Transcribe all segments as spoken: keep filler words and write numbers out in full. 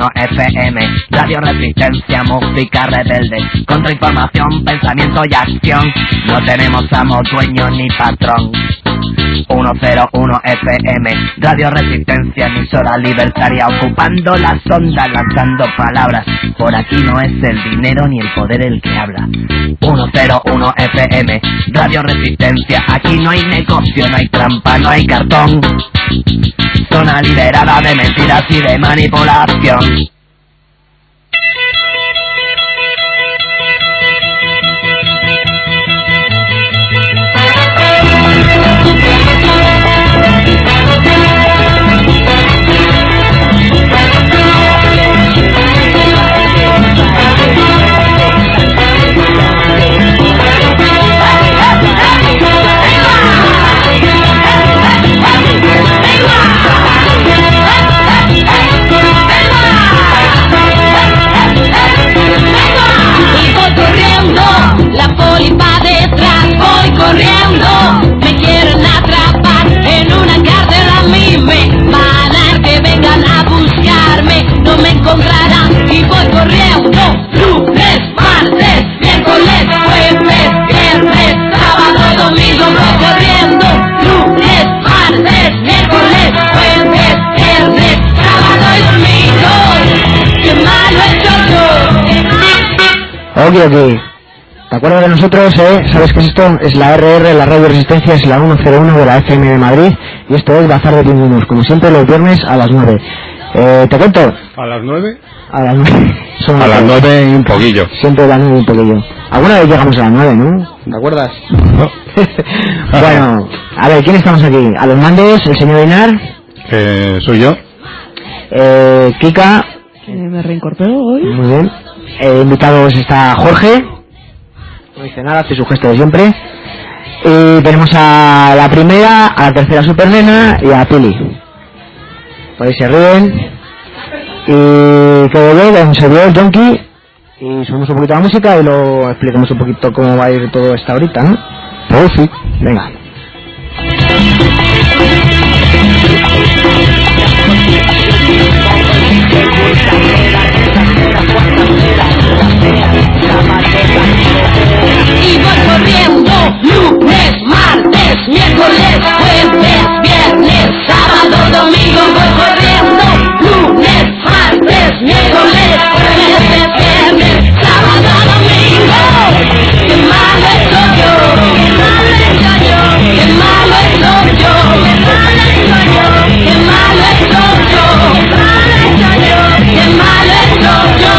uno F M, Radio Resistencia, música rebelde, contrainformación, pensamiento y acción. No tenemos amo, dueño ni patrón. ciento uno F M, Radio Resistencia, emisora libertaria, ocupando las ondas, lanzando palabras. Por aquí no es el dinero ni el poder el que habla. ciento uno F M, Radio Resistencia, aquí no hay negocio, no hay trampa, no hay cartón. Zona liberada de mentiras y de manipulación. La poli va detrás, voy corriendo. Me quieren atrapar en una cárcel, a mí me van a que vengan a buscarme. No me encontrarán y voy corriendo. Lunes, martes, miércoles, jueves, viernes, sábado y domingo voy corriendo. Lunes, martes, miércoles, jueves, viernes, sábado y domingo. Qué malo estoy yo. Ok, ok. ¿Te acuerdas de nosotros, eh? ¿Sabes que esto es la R R, la Radio Resistencia, es la ciento uno de la F M de Madrid? Y esto es Bazar de Pingüinos, como siempre los viernes a las nueve. Eh, ¿Te cuento? ¿A las nueve? A las nueve. A las nueve y un poquillo. Siempre a las nueve y un poquillo. Alguna vez llegamos a las nueve, ¿no? ¿Te acuerdas? No. Bueno, a ver, ¿quién estamos aquí? A los mandos, el señor Einar. Que soy yo. Eh, Kika. Eh, me reincorporo hoy. Muy bien. Eh, invitados está Jorge. No dice nada, hace su gesto de siempre. Y tenemos a la primera, a la tercera supernena y a Pili. Por ahí se ríen. Y que bebé, se vio el Donkey. Y subimos un poquito la música y lo explicamos un poquito cómo va a ir todo esta ahorita, ¿no? Pues sí. Venga. Y voy corriendo, lunes, martes, miércoles, jueves, viernes, sábado, domingo, voy corriendo, lunes, martes, miércoles, jueves, viernes, sábado, domingo. Qué malo estoy yo, qué malo estoy yo, qué malo estoy yo, qué malo estoy yo, qué malo estoy yo.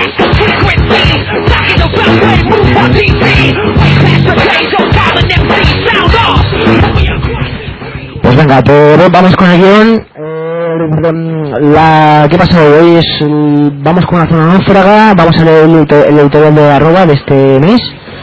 Way move on T V, way past the days of violent M Cs. venga, pues vamos con el guión. Eh, la, ¿Qué pasa hoy? Hoy es, el, vamos con una zona náufraga, vamos a leer el, el editorial de arroba de este mes.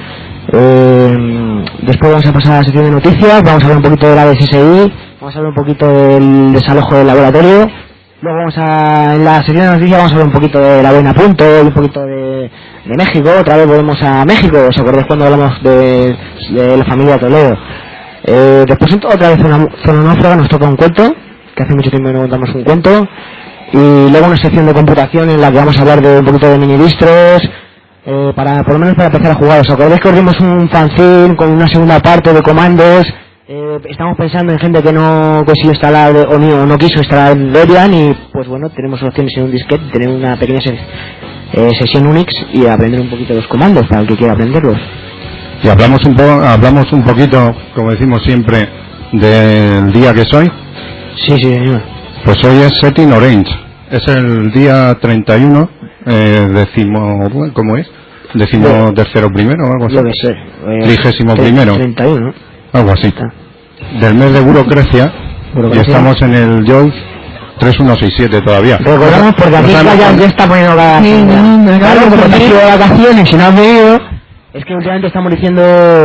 Eh, después vamos a pasar a la sección de noticias, vamos a hablar un poquito de la D S S I, vamos a hablar un poquito del desalojo del laboratorio. Luego vamos a, en la sección de noticias vamos a hablar un poquito de la Buena Punto y un poquito de, de México. Otra vez volvemos a México, ¿os acordáis cuando hablamos de, de la familia Toledo? Eh, después otra vez una zona náufraga, nos toca un cuento, que hace mucho tiempo que no contamos un cuento. Y luego una sección de computación en la que vamos a hablar de un poquito de minidistros, eh, para, por lo menos para empezar a jugar. ¿Os acordáis que abrimos un fanzine con una segunda parte de comandos? Eh, estamos pensando en gente que no consiguió instalar o no, no quiso instalar Debian y pues bueno, tenemos opciones en un disquete, tener una pequeña se, eh, sesión Unix y aprender un poquito los comandos para el que quiera aprenderlos. Y hablamos un, po hablamos un poquito, como decimos siempre, del día que es hoy. Sí, sí, señor. Pues hoy es Setting Orange, es el día treinta y uno, eh, décimo, ¿cómo es? Décimo tercero primero o algo así. Yo que sé. Eh, Trigésimo primero. treinta y uno. Algo así. Del mes de burocracia, y estamos en el J O S tres uno seis siete todavía. Recordamos porque aquí ya, ya está poniendo cada sí, no, me claro, acabo como de te has ido de vacaciones y no has venido, es que últimamente estamos diciendo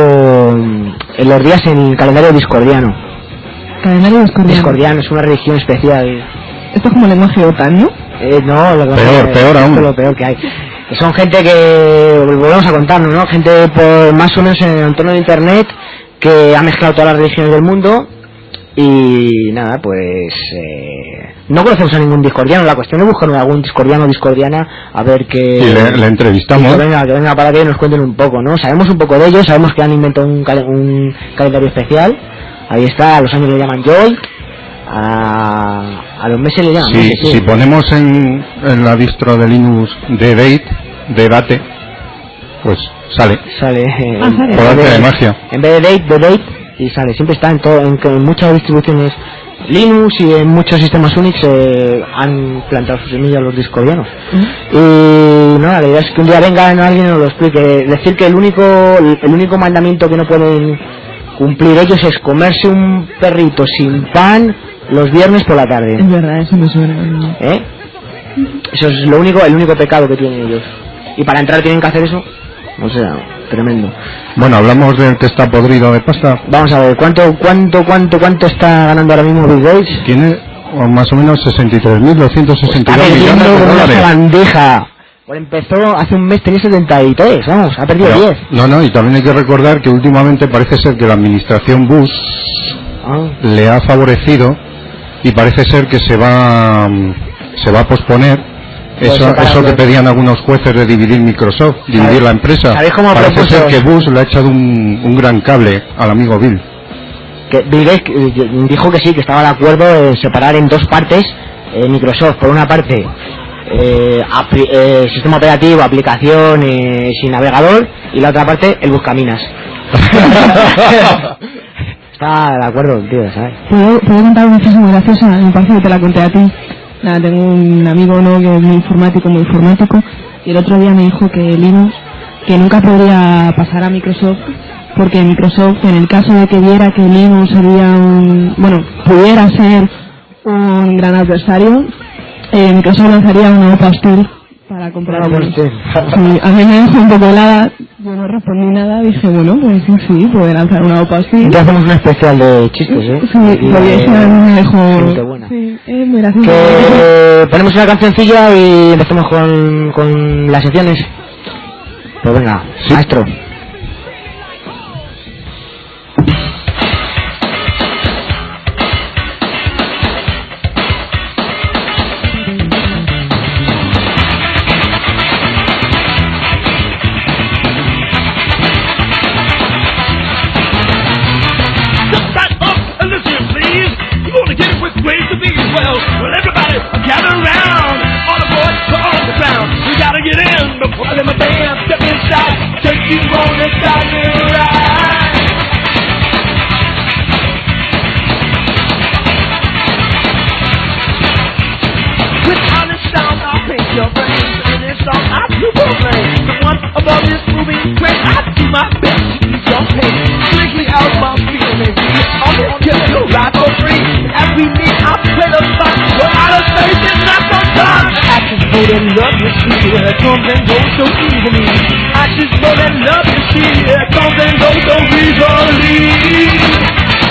en los días en el calendario discordiano. Calendario discordiano. Discordiano es una religión especial. Esto es como lenguaje OTAN, ¿no? Eh, no, lo que peor, es, peor aún. Es lo peor que hay. Son gente que, volvemos a contarnos, ¿no? Gente por más o menos en el entorno de internet que ha mezclado todas las religiones del mundo y nada, pues eh, no conocemos a ningún discordiano. La cuestión es buscar algún discordiano o discordiana a ver qué... Y le, le entrevistamos. Que venga, que venga para que nos cuenten un poco, ¿no? Sabemos un poco de ellos, sabemos que han inventado un, cal un calendario especial. Ahí está, a los años le llaman Joy, a, a los meses le llaman... Sí, meses, sí. Si ponemos en, en la distro de Linux de date, de date, pues sale. Sale, eh, Ah, sale. en, Por en arte vez de de, magia. en vez de date, de date, y sale. Siempre está en, todo, en, en muchas distribuciones Linux y en muchos sistemas Unix eh, han plantado sus semillas los discordianos. ¿Mm? Y nada, la idea es que un día venga alguien y nos lo explique. Decir que el único, el único mandamiento que no pueden cumplir ellos es comerse un perrito sin pan los viernes por la tarde. Es verdad, eso me suena. ¿Eh? Eso es lo único, el único pecado que tienen ellos. Y para entrar tienen que hacer eso. O sea, tremendo. Bueno, hablamos del que está podrido de pasta. Vamos a ver, ¿cuánto, cuánto, cuánto, cuánto está ganando ahora mismo Bill Gates? Tiene o más o menos sesenta y tres mil doscientos sesenta y dos Está millones perdiendo de con una dólares. bandeja. Pues empezó hace un mes, tenía setenta y tres, vamos, ha perdido Pero- diez. no, no, y también hay que recordar que últimamente parece ser que la administración Bush Ah, le ha favorecido y parece ser que se va mm, se va a posponer Pues eso, separarlo. eso que pedían algunos jueces de dividir Microsoft, dividir ¿Sabéis- la empresa. sabéis cómo Parece propuso- ser que Bush le ha echado un, un gran cable al amigo Bill. que Bill Gates eh, dijo que sí, que estaba de acuerdo en separar en dos partes eh, Microsoft. Por una parte, eh, apli- eh, sistema operativo, aplicación eh, sin navegador, y la otra parte, el buscaminas. Está de acuerdo, tío, ¿sabes? ¿Puedo, puedo contar una cosa muy graciosa? Me parece que te la conté a ti. Nada, tengo un amigo, ¿no?, que es muy informático, muy informático, y el otro día me dijo que Linux, que nunca podría pasar a Microsoft, porque Microsoft, en el caso de que viera que Linux sería un, bueno, pudiera ser un gran adversario, eh, Microsoft lanzaría una OPA hostil para comprar Una OPA Linux. hostil. Sí, a mí me dejó un poco helada, yo no respondí nada, dije, bueno, pues sí, sí, puede lanzar una OPA hostil. Entonces hacemos un especial de chistes, ¿eh? Sí, Y porque de- eso a mí me dejó... gente buena. Sí, es muy gracioso. Que ponemos una cancioncilla y empezamos con, con las secciones. Pues venga, Sí. maestro. Just back up and listen, please. You want to get with ways to be well. Well, everybody gather around. All aboard, we're on the ground. We gotta get in before I let my band step inside. Take you on this diving ride. With honest sound, I'll paint your brains. And this song, I do proclaim. The one above this moving train. I do my best to keep your pain. Strictly out my feelings. I'll just give you a ride for free. It comes and goes so easily. I just know that love you see. It comes and goes so easily.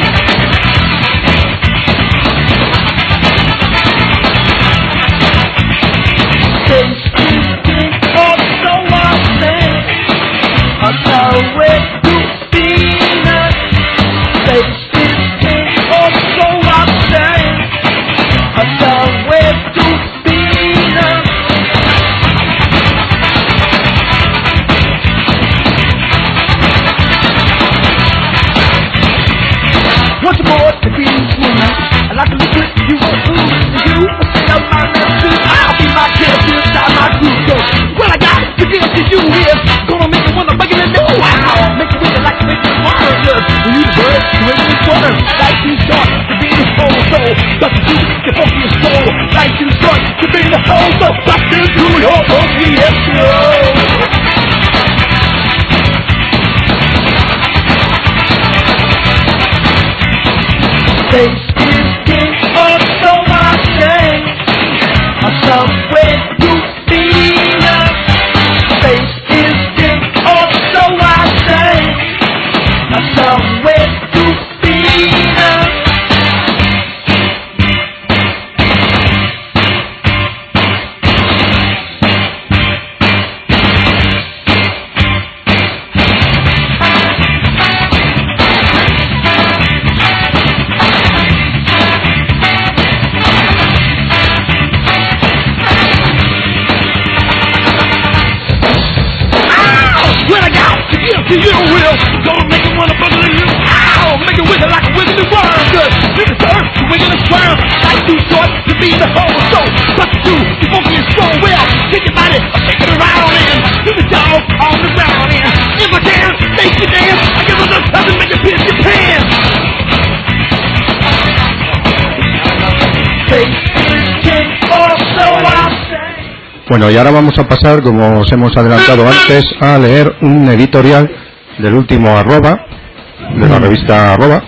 Bueno, y ahora vamos a pasar, como os hemos adelantado antes, a leer un editorial del último Arroba, de la revista Arroba,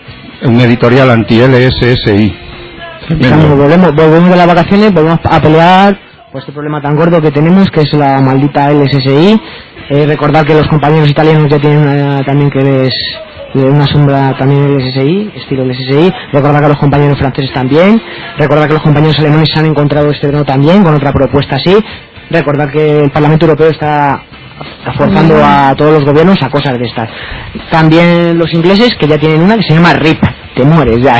un editorial anti-L S S I. Cuando volvemos, volvemos de las vacaciones, volvemos a pelear por este problema tan gordo que tenemos, que es la maldita L S S I. Eh, recordar que los compañeros italianos ya tienen una, también que les una sombra también L S S I, estilo L S S I. Recordar que los compañeros franceses también. Recordar que los compañeros alemanes se han encontrado este verano también con otra propuesta así. Recordar que el Parlamento Europeo está, está forzando a todos los gobiernos a cosas de estas. También los ingleses, que ya tienen una que se llama R I P, te mueres ya.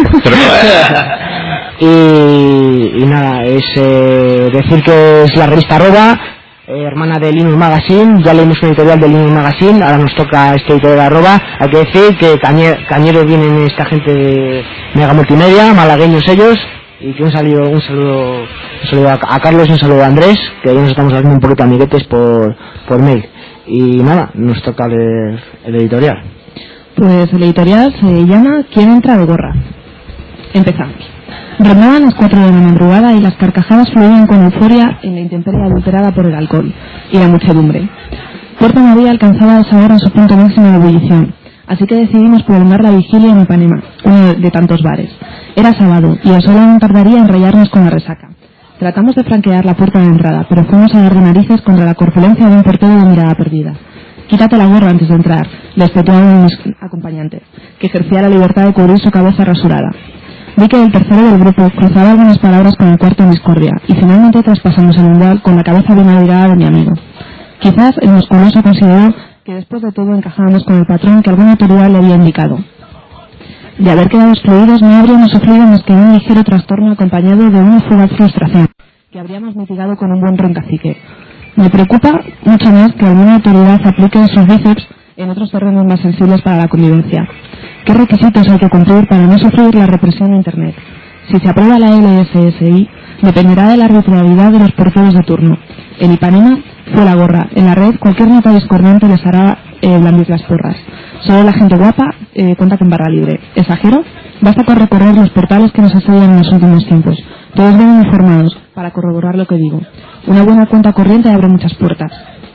y, y nada, es eh, decir que es la revista Arroba, Eh, hermana de Linux Magazine. Ya leímos un editorial de Linux Magazine, ahora nos toca este editorial de Arroba. Hay que decir que cañe, cañeros vienen esta gente de Mega Multimedia, malagueños ellos, y que un saludo, un saludo, un saludo a, a Carlos y un saludo a Andrés, que ya nos estamos haciendo un poquito amiguetes por, por mail. Y nada, nos toca leer el editorial. Pues el editorial se llama ¿Quién entra de gorra? Empezamos. Rondaban las cuatro de la madrugada y las carcajadas fluían con euforia en la intemperie adulterada por el alcohol y la muchedumbre. Puerto María alcanzaba a esa hora su punto máximo de ebullición, así que decidimos prolongar la vigilia en Ipanema, uno de tantos bares. Era sábado y el sol no tardaría en rayarnos con la resaca. Tratamos de franquear la puerta de entrada, pero fuimos a dar de narices contra la corpulencia de un portero de mirada perdida. «Quítate la gorra antes de entrar», le espetularon mis acompañantes, que ejercía la libertad de cubrir su cabeza rasurada. Vi que el tercero del grupo cruzaba algunas palabras con el cuarto en discordia, y finalmente traspasamos el umbral con la cabeza bien abrigada de mi amigo. Quizás el musculoso consideró que después de todo encajábamos con el patrón que alguna autoridad le había indicado. De haber quedado excluidos no habríamos sufrido más que un ligero trastorno acompañado de una fugaz frustración, que habríamos mitigado con un buen roncacique. Me preocupa mucho más que alguna autoridad aplique sus bíceps en otros terrenos más sensibles para la convivencia. ¿Qué requisitos hay que cumplir para no sufrir la represión de Internet? Si se aprueba la L S S I, dependerá de la arbitrariedad de los porteros de turno. En Ipanema fue la gorra. En la red, cualquier nota discordante les hará eh, blandir las porras. Solo la gente guapa eh, cuenta con barra libre. ¿Exagero? Basta con recorrer los portales que nos asedian en los últimos tiempos. Todos vienen informados para corroborar lo que digo. Una buena cuenta corriente abre muchas puertas.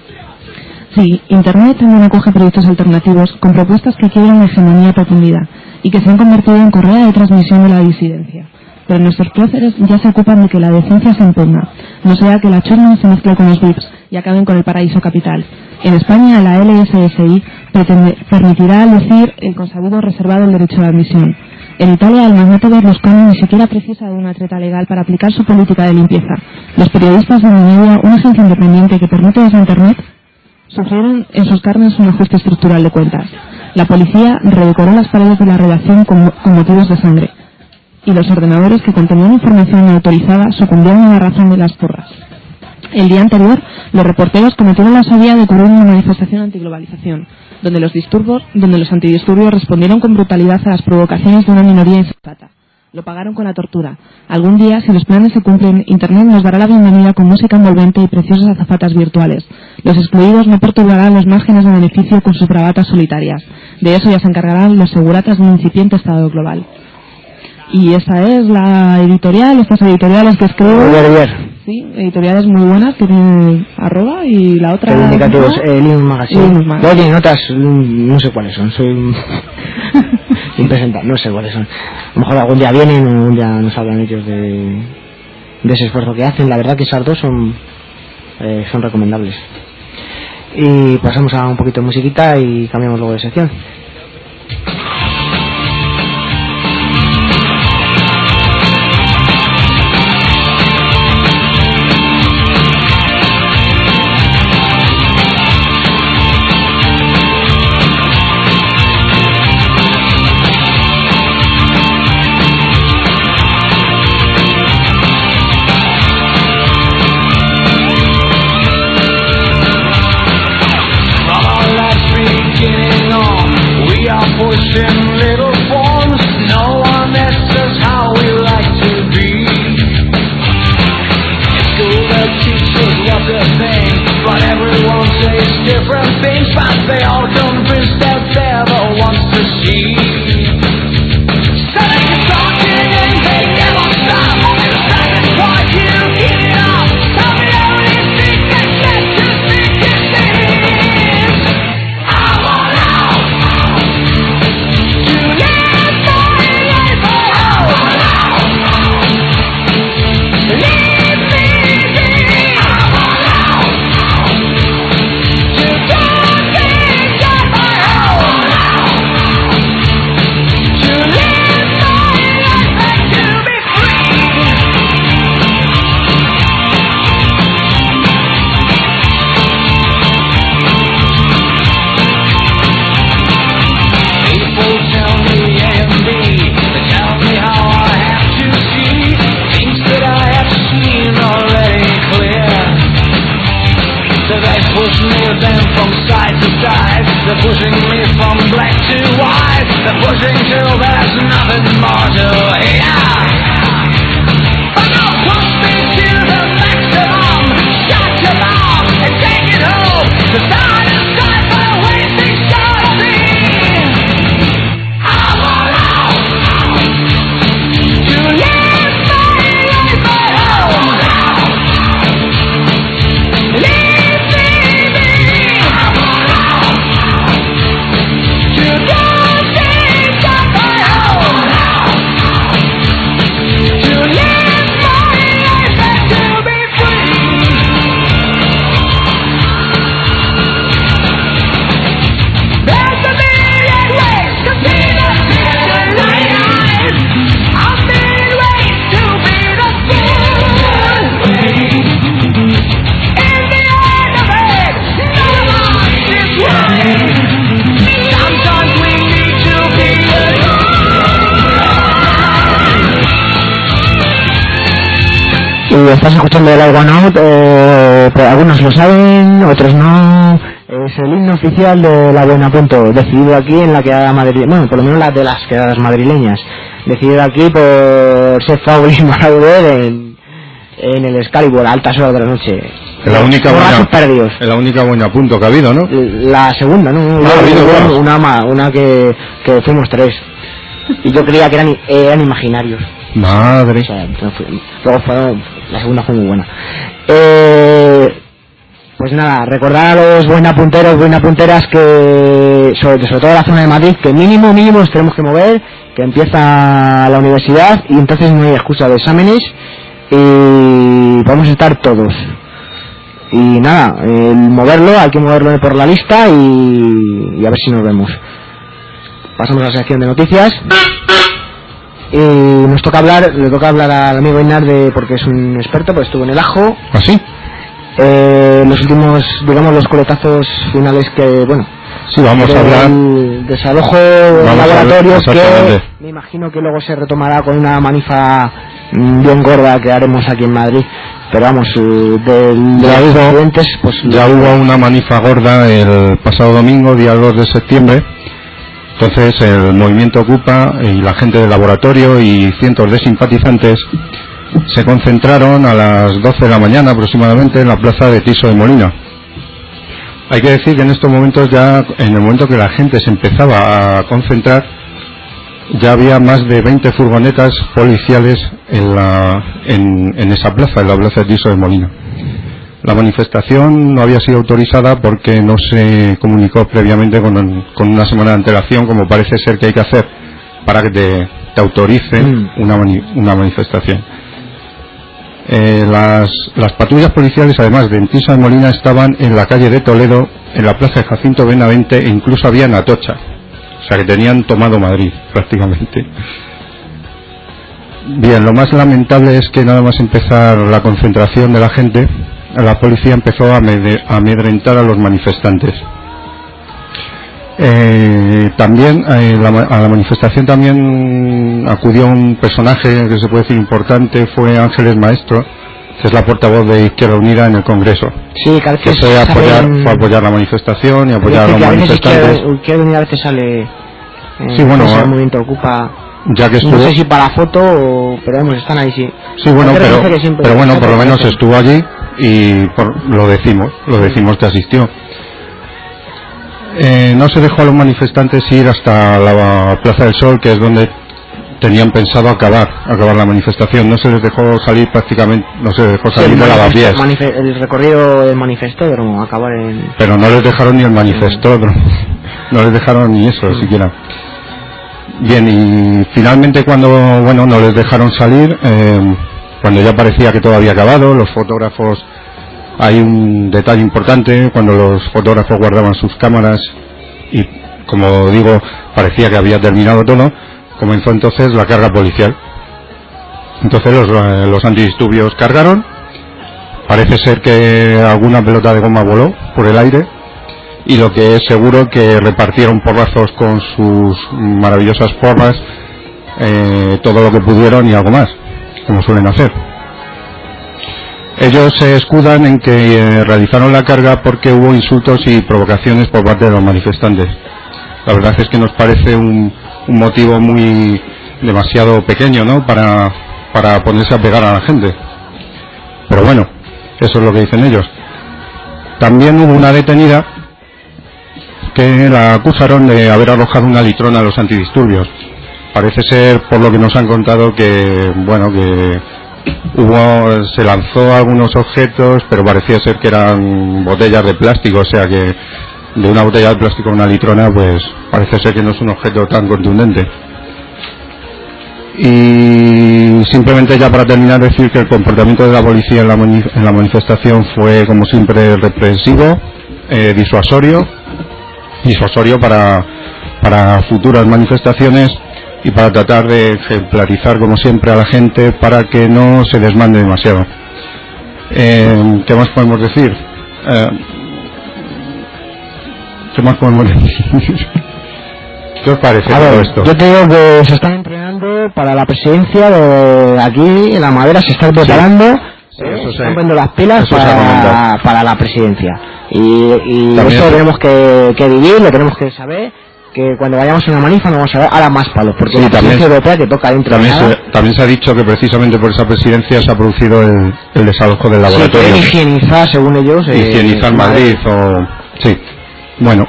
Sí, Internet también acoge proyectos alternativos con propuestas que quieren la hegemonía pretendida y que se han convertido en correa de transmisión de la disidencia. pero nuestros próceres ya se ocupan de que la decencia se imponga, no sea que la chorna se mezcle con los V I Ps y acaben con el paraíso capital. En España, la L S S I pretende, permitirá lucir el consabido reservado el derecho de admisión. En Italia, el magnate Berlusconi ni siquiera precisa de una treta legal para aplicar su política de limpieza. Los periodistas de Media, una agencia independiente que permite desde Internet, sufrieron en sus carnes un ajuste estructural de cuentas. La policía redecoró las paredes de la redacción con, con motivos de sangre, y los ordenadores que contenían información no autorizada sucumbieron a la razón de las porras. El día anterior, los reporteros cometieron la osadía de cubrir una manifestación antiglobalización, donde los disturbios, donde los antidisturbios respondieron con brutalidad a las provocaciones de una minoría insensata. Lo pagaron con la tortura. Algún día, si los planes se cumplen, Internet nos dará la bienvenida con música envolvente y preciosas azafatas virtuales. Los excluidos no perturbarán los márgenes de beneficio con sus bravatas solitarias. De eso ya se encargarán los seguratas de un incipiente estado global. Y esa es la editorial, estas editoriales que escribo. Sí, editoriales muy buenas que tienen arroba y la otra... Reivindicativos, eh, Linux Magazine. Linux Magazine. Oye, notas, no sé cuáles son, soy un... impresentable, no sé cuáles son. A lo mejor algún día vienen o un día nos hablan ellos de, de ese esfuerzo que hacen. La verdad que esas dos son, eh, son recomendables. Y pasamos a un poquito de musiquita y cambiamos luego de sección. Y estás escuchando el I One Out, eh, pero algunos lo saben, otros no. Es el himno oficial de la Buena Punto, decidido aquí en la quedada madrileña, bueno, por lo menos la de las quedadas madrileñas, decidido aquí por Seth Fowler y Marauder en, en el Excalibur a altas horas de la noche. La única buena, la única buena punto que ha habido, ¿no? La segunda, ¿no? No, ha habido una, una, una que, que fuimos tres. Y yo creía que eran, eran imaginarios. Madre. O sea, luego fue, la segunda fue muy buena. Eh, pues nada, recordar a los buenapunteros, buenapunteras que, sobre, sobre todo la zona de Madrid, que mínimo, mínimo nos tenemos que mover que empieza la universidad y entonces no hay excusa de exámenes y vamos a estar todos. Y nada, el moverlo, hay que moverlo por la lista y, y a ver si nos vemos. Pasamos a la sección de noticias y nos toca hablar, le toca hablar al amigo Inar de, porque es un experto, pues estuvo en el Ajo. ¿Ah, sí? Eh, los últimos, digamos, los coletazos finales que, bueno, sí, vamos a hablar del desalojo del laboratorio, que me imagino que luego se retomará con una manifa bien gorda que haremos aquí en Madrid. Pero vamos, del, de ya, los hubo, accidentes, pues ya lo... hubo una manifa gorda el pasado domingo, día dos de septiembre. Entonces el movimiento Ocupa y la gente del laboratorio y cientos de simpatizantes se concentraron a las doce de la mañana aproximadamente en la plaza de Tiso de Molina. Hay que decir que en estos momentos, ya en el momento que la gente se empezaba a concentrar, ya había más de veinte furgonetas policiales en, la, en, en esa plaza, en la plaza de Tiso de Molina. La manifestación no había sido autorizada porque no se comunicó previamente con, con una semana de antelación, como parece ser que hay que hacer para que te, te autoricen una, mani, una manifestación. Eh, las, las patrullas policiales, además de en Tiso de Molina, estaban en la calle de Toledo, en la plaza de Jacinto Benavente e incluso había en Atocha. O sea que tenían tomado Madrid prácticamente. Bien, lo más lamentable es que nada más empezar la concentración de la gente, la policía empezó a amedrentar a los manifestantes. Eh, también eh, la, a la manifestación también acudió un personaje que se puede decir importante, fue Ángeles Maestro, que es la portavoz de Izquierda Unida en el Congreso. Sí, que, que fue a apoyar, fue a apoyar la manifestación y apoyar a los manifestantes. Izquierda Unida a veces sale, eh, sí, bueno, el movimiento Ocupa. Ya que estuvo, no sé si para foto o, pero vamos, están ahí, sí. Sí, bueno, pero, pero bueno, por lo menos estuvo allí y por, lo decimos, lo decimos que asistió. Eh, no se dejó a los manifestantes ir hasta la Plaza del Sol, que es donde tenían pensado acabar, acabar la manifestación. No se les dejó salir prácticamente, no se les dejó salir sí, de Lavapiés. El recorrido del manifestódromo, acabar en... Pero no les dejaron ni el manifestódromo, no les dejaron ni eso sí. siquiera. Bien, y finalmente cuando, bueno, no les dejaron salir, eh, cuando ya parecía que todo había acabado, los fotógrafos, hay un detalle importante, cuando los fotógrafos guardaban sus cámaras y, como digo, parecía que había terminado todo, comenzó entonces la carga policial. Entonces los, los antidisturbios cargaron, parece ser que alguna pelota de goma voló por el aire, y lo que es seguro que repartieron porrazos con sus maravillosas porras, eh, todo lo que pudieron y algo más, como suelen hacer. Ellos se escudan en que eh, realizaron la carga porque hubo insultos y provocaciones por parte de los manifestantes. La verdad es que nos parece un, un motivo muy demasiado pequeño, ¿no?, para, para ponerse a pegar a la gente. Pero bueno, eso es lo que dicen ellos. También hubo una detenida que la acusaron de haber arrojado una litrona a los antidisturbios. Parece ser, por lo que nos han contado, que bueno, que hubo, se lanzó algunos objetos, pero parecía ser que eran botellas de plástico, o sea que de una botella de plástico a una litrona, pues parece ser que no es un objeto tan contundente. Y simplemente, ya para terminar, decir que el comportamiento de la policía en la, mani en la manifestación fue, como siempre, represivo, eh, disuasorio, disuasorio para, para futuras manifestaciones y para tratar de ejemplarizar, como siempre, a la gente para que no se desmande demasiado. Eh, ¿Qué más podemos decir? Eh, ¿Qué más podemos decir? ¿Qué os parece a todo ver, esto? Yo te digo que se están entrenando para la presidencia de aquí, en la Madera, se están preparando, sí. eh, se están poniendo las pilas para, para la presidencia. Y, y eso tenemos que, que vivir, lo tenemos que saber, que cuando vayamos a una manifa no vamos a ver ahora más palos, porque sí, la presidencia europea que toca dentro también de nada. Se, también se ha dicho que precisamente por esa presidencia se ha producido el, el desalojo del laboratorio. Sí, higienizar, según ellos. Eh, higienizar Madrid, o... Sí, bueno.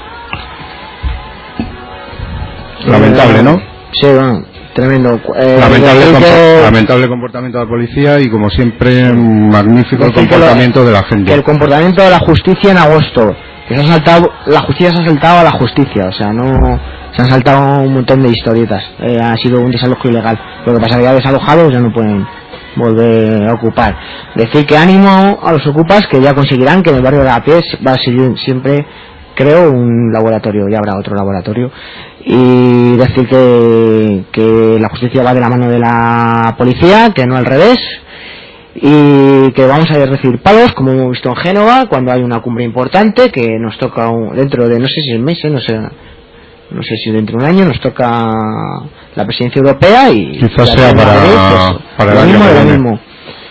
Lamentable, ¿no? Sí, bueno, tremendo. Eh, lamentable, compo que... lamentable comportamiento de la policía y, como siempre, magnífico el comportamiento lo, de la gente. El comportamiento de la justicia en agosto. Que se ha saltado, la justicia se ha saltado a la justicia, o sea, no se han saltado un montón de historietas. Eh, ha sido un desalojo ilegal. Lo que pasa es que ya desalojados ya no pueden volver a ocupar. Decir que ánimo a los ocupas, que ya conseguirán que en el barrio de Agapiés va a seguir siempre, creo, un laboratorio, ya habrá otro laboratorio. Y decir que, que la justicia va de la mano de la policía, que no al revés, y que vamos a recibir palos, como hemos visto en Génova, cuando hay una cumbre importante, que nos toca un, dentro de, no sé si es meses, no sé, no sé si dentro de un año nos toca la presidencia europea y quizás sea para, eso, para lo el mismo, año que lo viene. mismo.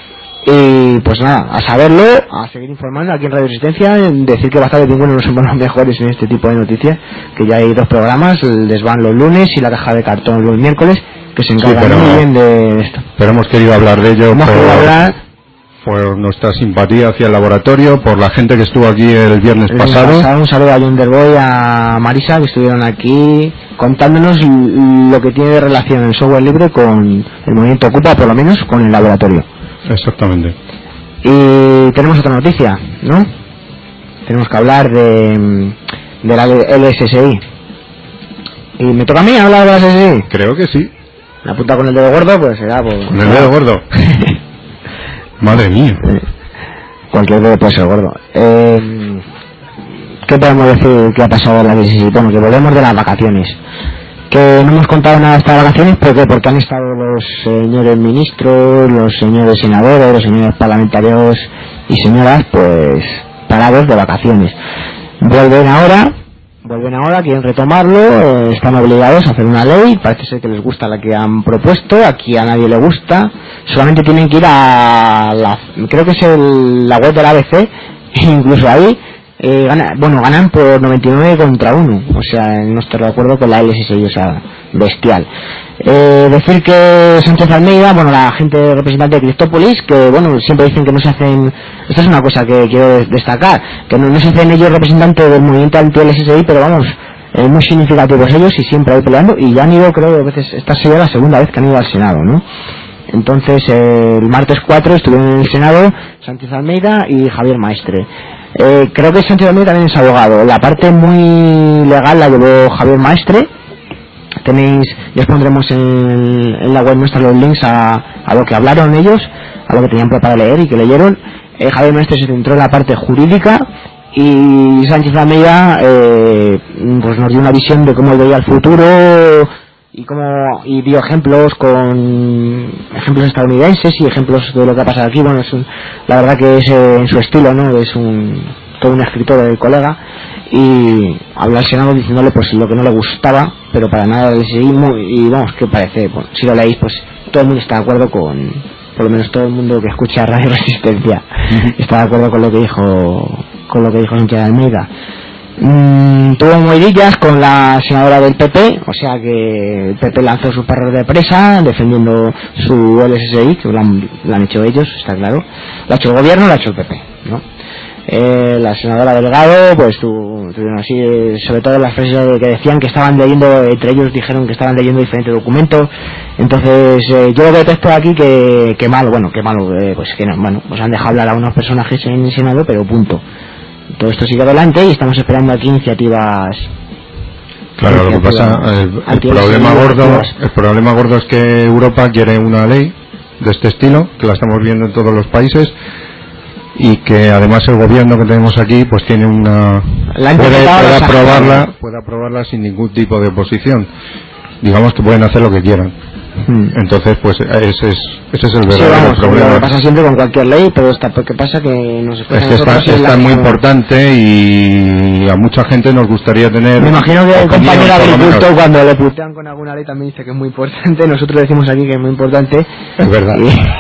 Y pues nada, a saberlo, a seguir informando aquí en Radio Resistencia, en decir que Bastante Pingüino no somos los mejores en este tipo de noticias, que ya hay dos programas, el Desván los lunes y la Caja de Cartón los miércoles, que se encargan Sí, pero, muy bien de esto. pero hemos querido hablar de ello Hemos querido hablar por, por nuestra simpatía hacia el laboratorio, por la gente que estuvo aquí el viernes el pasado. pasado. Un saludo a Yonderboy, a Marisa, que estuvieron aquí contándonos l- lo que tiene de relación el software libre con el movimiento Ocupa, por lo menos con el laboratorio. Exactamente. Y tenemos otra noticia, ¿no? Tenemos que hablar de, de la L S S I. Y me toca a mí hablar de la L S S I. Creo que sí. La puta con el dedo gordo, pues será por... Con el dedo gordo. Madre mía. Cualquier dedo puede ser gordo. Eh, ¿Qué podemos decir que ha pasado en la L S S I? Bueno, que volvemos de las vacaciones. Que no hemos contado nada de estas vacaciones, ¿por qué? Porque han estado los señores ministros, los señores senadores, los señores parlamentarios y señoras, pues, parados de vacaciones. Vuelven ahora, vuelven ahora, quieren retomarlo, eh, están obligados a hacer una ley, parece ser que les gusta la que han propuesto, aquí a nadie le gusta, solamente tienen que ir a la, creo que es el, la web de la A B C, incluso ahí, Eh, gana, bueno, ganan por noventa y nueve contra uno, o sea, no estoy de acuerdo con la L S S I, o sea, bestial. Eh, decir que Sánchez Almeida, bueno, la gente representante de Cristópolis, que bueno, siempre dicen que no se hacen, esta es una cosa que quiero destacar, que no, no se hacen ellos representantes del movimiento anti-L S S I, pero vamos, eh, muy significativos ellos y siempre ahí peleando, y ya han ido, creo, a veces, esta sería la segunda vez que han ido al Senado, ¿no? Entonces, eh, el martes cuatro estuvieron en el Senado Sánchez Almeida y Javier Maestre. Eh, creo que Sánchez Almeida también es abogado. La parte muy legal la llevó Javier Maestre. Tenéis, ya os pondremos en, en la web nuestra los links a, a lo que hablaron ellos, a lo que tenían preparado leer y que leyeron. Eh, Javier Maestre se centró en la parte jurídica y Sánchez Almeida eh, pues nos dio una visión de cómo él veía el futuro y cómo y dio ejemplos con ejemplos estadounidenses y ejemplos de lo que ha pasado aquí. Bueno, es un, la verdad que es eh, en su estilo, ¿no? Es un todo un escritor del colega y habla al Senado diciéndole pues lo que no le gustaba, pero para nada le seguimos y vamos, que parece, bueno, si lo leéis pues todo el mundo está de acuerdo con, por lo menos todo el mundo que escucha Radio Resistencia está de acuerdo con lo que dijo con lo que dijo Sánchez Almeida. Mm, tuvo movidillas con la senadora del P P, o sea que el P P lanzó su perro de presa defendiendo su L S S I, que lo han, lo han hecho ellos, está claro. Lo ha hecho el gobierno, lo ha hecho el P P, ¿no? Eh, la senadora Delgado, pues tu, tuvieron así, eh, sobre todo las frases que decían que estaban leyendo, entre ellos dijeron que estaban leyendo diferentes documentos. Entonces, eh, yo lo que detecto aquí que, que malo, bueno, que malo, eh, pues que no, bueno, pues han dejado hablar a unos personajes en el Senado, pero punto. Todo esto sigue adelante y estamos esperando aquí iniciativas. Claro, lo que pasa, el, el problema gordo, el problema gordo es que Europa quiere una ley de este estilo, que la estamos viendo en todos los países, y que además el gobierno que tenemos aquí, pues tiene una, puede, puede aprobarla, puede aprobarla sin ningún tipo de oposición. Digamos que pueden hacer lo que quieran. Hmm. Entonces, pues ese es ese es el verdadero sí, vamos, problema. Lo que pasa siempre con cualquier ley, pero esta, ¿qué pasa? Que nos es que está, está muy importante y a mucha gente nos gustaría tener. Me imagino que el compañero agricultor cuando le putean con alguna ley también dice que es muy importante. Nosotros decimos aquí que es muy importante. Es verdad.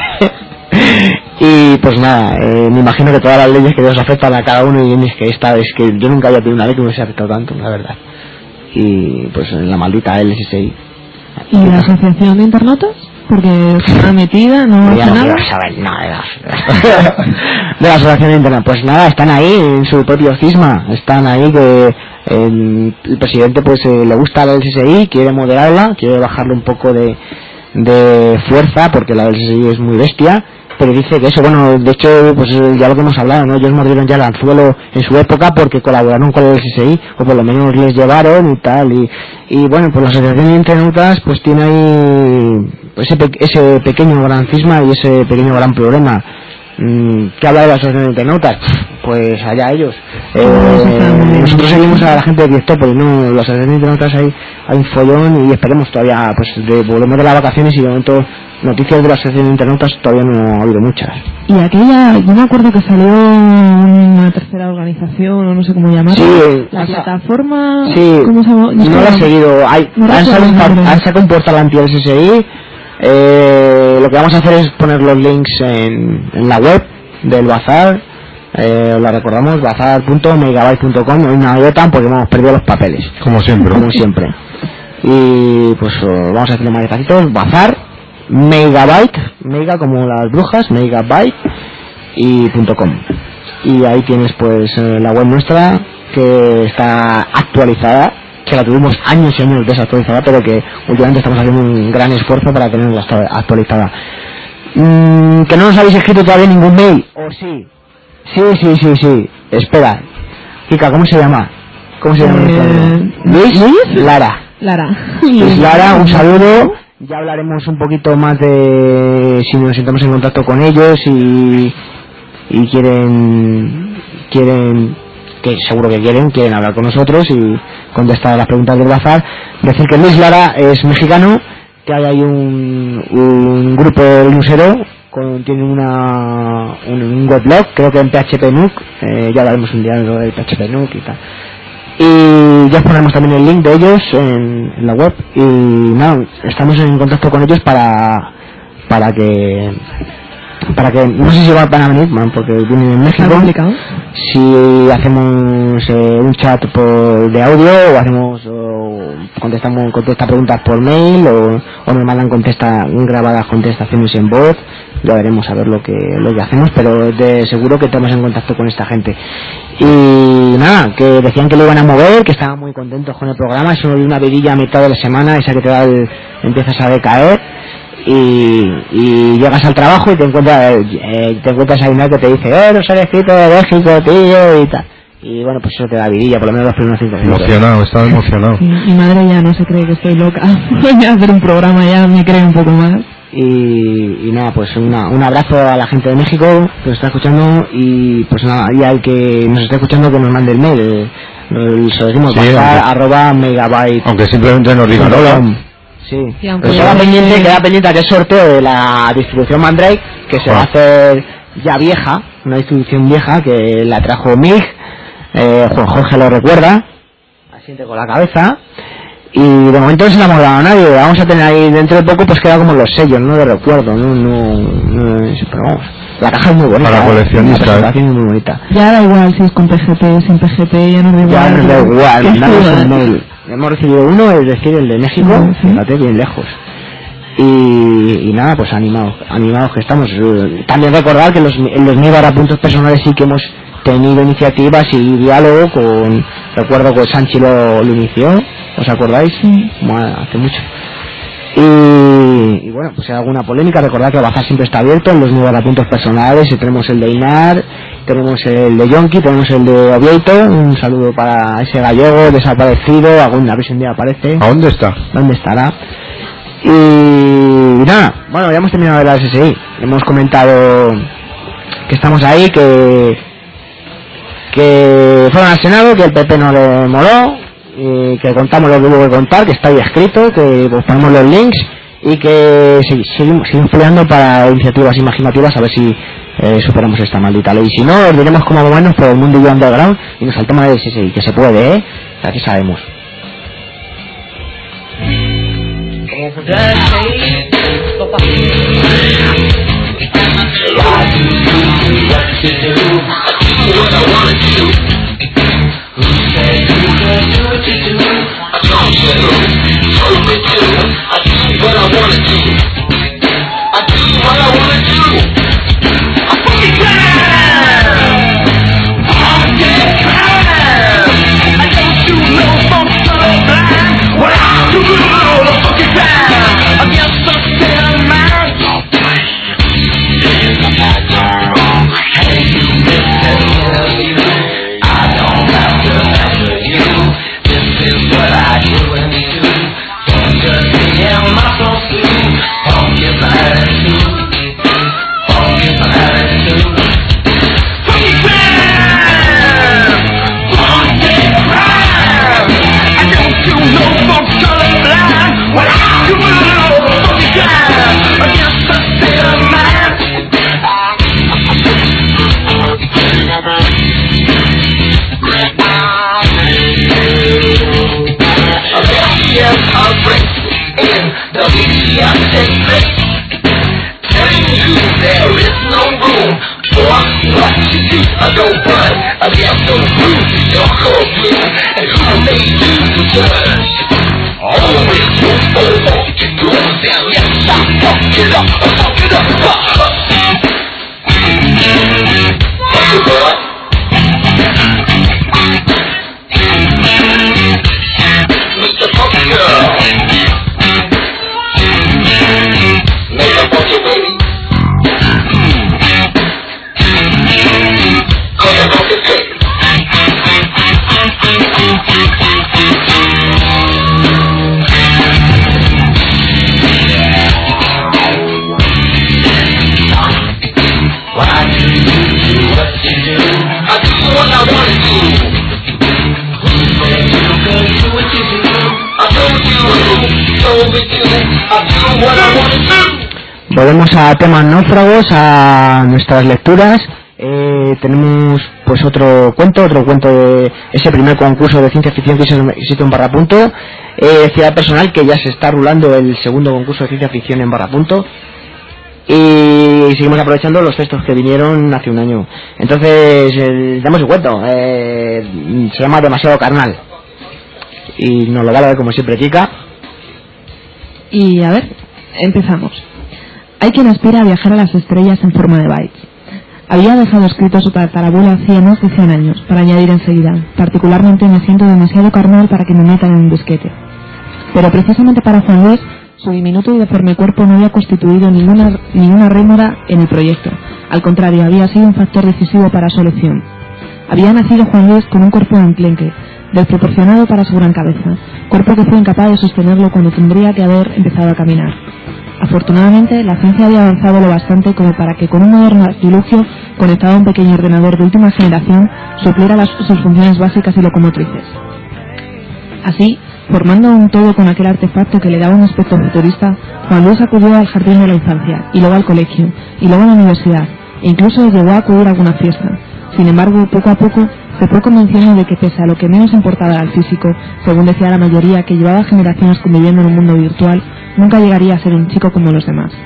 Y, y pues nada, eh, me imagino que todas las leyes que nos afectan a cada uno, y es que esta es que yo nunca había tenido una ley que me hubiese afectado tanto, la verdad. Y pues en la maldita L S S I. ¿Y la asociación de internautas? Porque está metida, no hace no nada. No saber nada de la, de la asociación de internautas. Pues nada, están ahí en su propio cisma. Están ahí que eh, el presidente pues eh, le gusta la L S S I, quiere moderarla, quiere bajarle un poco de, de fuerza porque la L S S I es muy bestia. Pero dice que eso, bueno, de hecho, pues ya lo que hemos hablado, ¿no? Ellos mordieron ya el anzuelo en su época porque colaboraron con la L S S I, o por lo menos les llevaron y tal, y, Y bueno, pues la asociación de internautas pues tiene ahí ese, pe ese pequeño gran cisma y ese pequeño gran problema. ¿Qué habla de la asociación de internautas? Pues allá ellos. Eh, nosotros seguimos a la gente de Diectópolis, ¿no? La asociación de internautas hay, hay un follón y esperemos todavía, pues de, volvemos de las vacaciones y de momento noticias de la asociación de internautas todavía no ha habido muchas. Y aquella, yo me acuerdo que salió una tercera organización, o no sé cómo llamarla, sí, la esa, plataforma, sí, ¿cómo se llama? No la he seguido, hay, no han, salido, han sacado un portal anti-S S I. Eh, lo que vamos a hacer es poner los links en, en la web del bazar, eh, la recordamos, bazar punto megabyte punto com, no hay una iota porque hemos perdido los papeles, como siempre como siempre y pues uh, vamos a hacerlo más despacito, bazar megabyte, mega como las brujas, megabyte y .com, y ahí tienes pues eh, la web nuestra que está actualizada, que la tuvimos años y años desactualizada, pero que últimamente estamos haciendo un gran esfuerzo para tenerla actualizada. Mm, que no nos habéis escrito todavía ningún mail. ¿O sí? Sí, sí, sí, sí. Espera. Kika, ¿cómo se llama? ¿Cómo se llama? Eh, Luis, Luis Lara. Lara. Luis Lara, un saludo. Ya hablaremos un poquito más de si nos sentamos en contacto con ellos y y quieren quieren que seguro que quieren, quieren hablar con nosotros y contestar a las preguntas del bazar. Decir que Luis Lara es mexicano, que hay ahí un, un grupo linuxero, con, tiene una, un, un weblog, creo que en P H P N U C, eh, ya hablaremos un día de P H P N U C y tal. Y ya os ponemos también el link de ellos en, en la web y nada, estamos en contacto con ellos para para que para que no sé si van a venir, man, porque vienen en México. Si hacemos eh, un chat por de audio o hacemos o contestamos contesta preguntas por mail o, o nos mandan contesta grabadas contestaciones en voz, ya veremos a ver lo que lo que hacemos, pero de seguro que estamos en contacto con esta gente. Y nada, que decían que lo iban a mover, que estaban muy contentos con el programa, eso de una vidilla a mitad de la semana, esa que te da el, empiezas a decaer. Y, y llegas al trabajo y te encuentras eh, te encuentras a una que te dice eh, nos han escrito de México, tío, y tal. Y bueno, pues eso te da vidilla, por lo menos los primeros cinco minutos. Emocionado, estaba emocionado. Sí, mi madre ya no se cree que estoy loca. Voy a hacer un programa, ya me cree un poco más. Y, y nada, pues una, un abrazo a la gente de México que nos está escuchando y pues nada, y al que nos está escuchando que nos mande el mail. Eh, se lo decimos, sí, pasar, arroba megabyte. Aunque simplemente nos digan hola. Sí, sí, aunque pero queda pendiente, queda pendiente aquel sorteo de la distribución Mandrake que se ah. va a hacer ya vieja, una distribución vieja que la trajo Mig, eh, Juan Jorge lo recuerda, asiente con la cabeza, y de momento no se la hemos dado a nadie, vamos a tener ahí dentro de poco, pues queda como los sellos, no de recuerdo, no, no, no es, pero vamos, la caja es muy bonita, para coleccionistas, la presentación es muy bonita. Ya da igual si es con P G P, sin P G P, ya nos da igual. Ya nos da igual, mandamos un mail. Hemos recibido uno, es decir, el de México, sí, fíjate, bien lejos. Y, y nada, pues animados, animados que estamos. También recordar que los, en los Nívara puntos personales sí que hemos tenido iniciativas y diálogo con, recuerdo que Sanchi lo, lo inició, ¿os acordáis? Sí. Bueno, hace mucho. Y, y bueno, pues si hay alguna polémica, recordad que Bazar siempre está abierto en los Nívara puntos personales, y tenemos el de Inar, tenemos el de Yonki, tenemos el de Oviedo, un saludo para ese gallego desaparecido, alguna vez un día aparece. ¿A dónde está? ¿Dónde estará? Y, y nada, bueno, ya hemos terminado de la S S I, hemos comentado que estamos ahí, que que fueron al Senado, que el P P no le moló, y que contamos lo que hubo que contar, que está ahí escrito, que pues ponemos los links y que sí, seguimos, seguimos peleando para iniciativas imaginativas a ver si eh, superamos esta maldita ley. Si no, os diremos como movernos por el mundo underground y nos saltamos de S S I, que se puede, ¿eh? Aquí sabemos. This is Volvemos a temas náufragos, a nuestras lecturas. Eh, tenemos pues otro cuento, otro cuento de ese primer concurso de ciencia ficción que existe en Barrapunto. Eh, Ciudad Personal, que ya se está rulando el segundo concurso de ciencia ficción en Barrapunto. Y seguimos aprovechando los textos que vinieron hace un año. Entonces, eh, damos el cuento. Eh, se llama Demasiado Carnal. Y nos lo va a dar como siempre Kika. Y a ver, empezamos. Hay quien aspira a viajar a las estrellas en forma de bytes. Había dejado escrito su tatarabuelo hacía más de cien años, para añadir enseguida: particularmente me siento demasiado carnal para que me metan en un disquete. Pero precisamente para Juan Luis, su diminuto y deforme cuerpo no había constituido ninguna, ninguna rémora en el proyecto. Al contrario, había sido un factor decisivo para su elección. Había nacido Juan Luis con un cuerpo enclenque, desproporcionado para su gran cabeza, cuerpo que fue incapaz de sostenerlo cuando tendría que haber empezado a caminar. Afortunadamente, la ciencia había avanzado lo bastante como para que con un moderno artilugio conectado a un pequeño ordenador de última generación supliera las, sus funciones básicas y locomotrices. Así, formando un todo con aquel artefacto que le daba un aspecto futurista, Juan Luis acudió al jardín de la infancia, y luego al colegio, y luego a la universidad, e incluso llegó a acudir a alguna fiesta. Sin embargo, poco a poco se fue convenciendo de que pese a lo que menos importaba al físico, según decía la mayoría que llevaba generaciones conviviendo en un mundo virtual, nunca llegaría a ser un chico como los demás.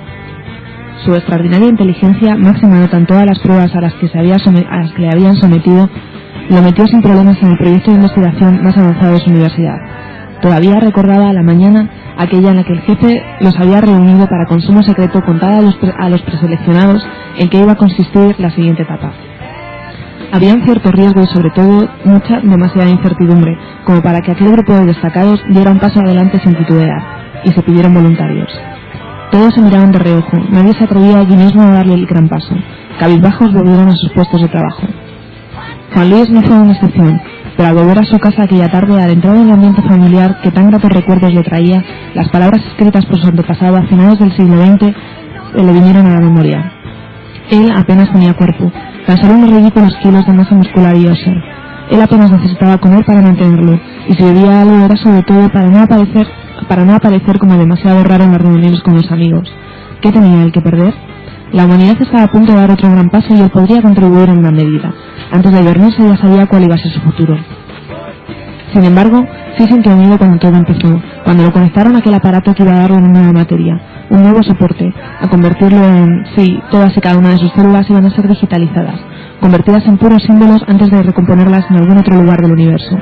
Su extraordinaria inteligencia, máxima nota en todas las pruebas a las que, se había a las que le habían sometido, lo metió sin problemas en el proyecto de investigación más avanzado de su universidad. Todavía recordaba la mañana aquella en la que el jefe los había reunido para consumo secreto contar a los, pre a los preseleccionados en qué iba a consistir la siguiente etapa. Había un cierto riesgo y sobre todo mucha, demasiada incertidumbre, como para que aquel grupo de destacados diera un paso adelante sin titubear, y se pidieron voluntarios. Todos se miraban de reojo, nadie se atrevía allí mismo a darle el gran paso. Cabizbajos volvieron a sus puestos de trabajo. Juan Luis no fue una excepción, pero al volver a su casa aquella tarde, al entrar en el ambiente familiar que tan gratos recuerdos le traía, las palabras escritas por su antepasado a finales del siglo veinte le vinieron a la memoria. Él apenas tenía cuerpo, tan solo unos ridículos kilos de masa muscular y ósea. Él apenas necesitaba comer para mantenerlo, y si bebía algo era sobre todo para no aparecer, para no aparecer como demasiado raro en las reuniones con los amigos. ¿Qué tenía él que perder? La humanidad estaba a punto de dar otro gran paso y él podría contribuir en una medida. Antes de dormirse ya sabía cuál iba a ser su futuro. Sin embargo, sí sintió miedo cuando todo empezó, cuando lo conectaron a aquel aparato que iba a darle una nueva materia, un nuevo soporte, a convertirlo en, sí, todas y cada una de sus células iban a ser digitalizadas, convertidas en puros símbolos antes de recomponerlas en algún otro lugar del universo.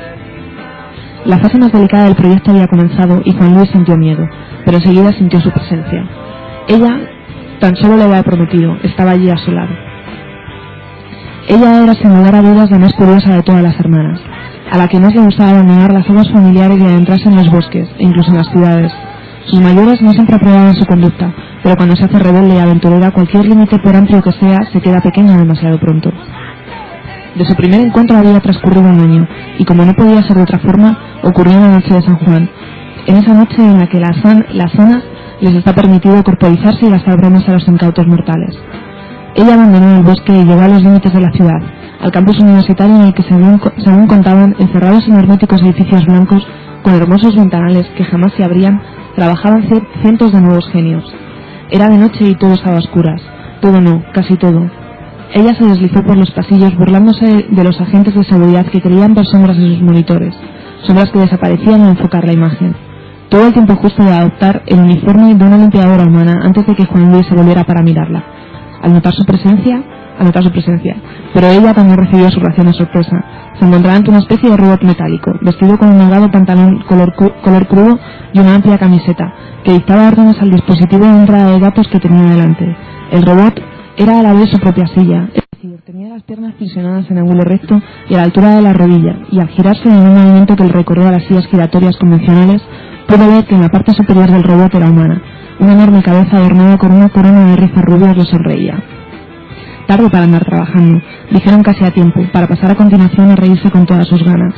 La fase más delicada del proyecto había comenzado y Juan Luis sintió miedo, pero enseguida sintió su presencia. Ella tan solo le había prometido, estaba allí a su lado. Ella era, sin lugar a dudas, la más curiosa de todas las hermanas, a la que más le gustaba abandonar las aguas familiares y adentrarse en los bosques, e incluso en las ciudades. Sus mayores no siempre aprobaban su conducta, pero cuando se hace rebelde y aventurera, cualquier límite, por amplio que sea, se queda pequeño demasiado pronto. De su primer encuentro había transcurrido un año, y como no podía ser de otra forma, ocurrió en la noche de San Juan, en esa noche en la que las, san, las sanas les está permitido corporizarse y gastar bromas a los incautos mortales. Ella abandonó el bosque y llegó a los límites de la ciudad, al campus universitario en el que, según, según contaban, encerrados en herméticos edificios blancos, con hermosos ventanales que jamás se abrían, trabajaban cientos de nuevos genios. Era de noche y todo estaba a oscuras. Todo no, casi todo. Ella se deslizó por los pasillos burlándose de los agentes de seguridad que creían ver sombras en sus monitores, sombras que desaparecían al enfocar la imagen. Todo el tiempo justo de adoptar el uniforme de una limpiadora humana antes de que Juan Luis se volviera para mirarla. Al notar su presencia, a notar su presencia, pero ella también recibió su reacción de sorpresa. Se encontraba ante una especie de robot metálico, vestido con un holgado pantalón color, color crudo y una amplia camiseta, que dictaba órdenes al dispositivo de entrada de datos que tenía delante. El robot era a la vez su propia silla, es decir, tenía las piernas flexionadas en ángulo recto y a la altura de la rodilla, y al girarse en un movimiento que le recordó a las sillas giratorias convencionales, pudo ver que en la parte superior del robot era humana. Una enorme cabeza adornada con una corona de rizos rubios le sonreía. Tarde para andar trabajando, dijeron casi a tiempo, para pasar a continuación a reírse con todas sus ganas.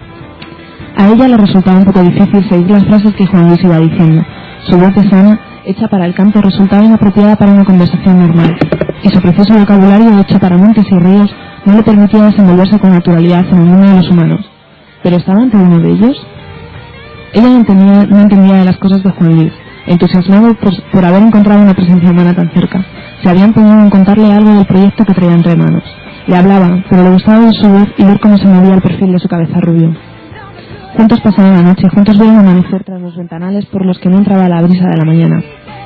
A ella le resultaba un poco difícil seguir las frases que Juan Luis iba diciendo. Su voz de sana, hecha para el canto, resultaba inapropiada para una conversación normal, y su preciso vocabulario, hecho para montes y ríos, no le permitía desenvolverse con naturalidad en el mundo de los humanos. ¿Pero estaba ante uno de ellos? Ella no entendía, no entendía de las cosas de Juan Luis, entusiasmado por, por haber encontrado una presencia humana tan cerca. Se había empeñado en contarle algo del proyecto que traía entre manos. Le hablaba, pero le gustaba oír su voz y ver cómo se movía el perfil de su cabeza rubio. Juntos pasaron la noche, juntos vieron amanecer tras los ventanales por los que no entraba la brisa de la mañana.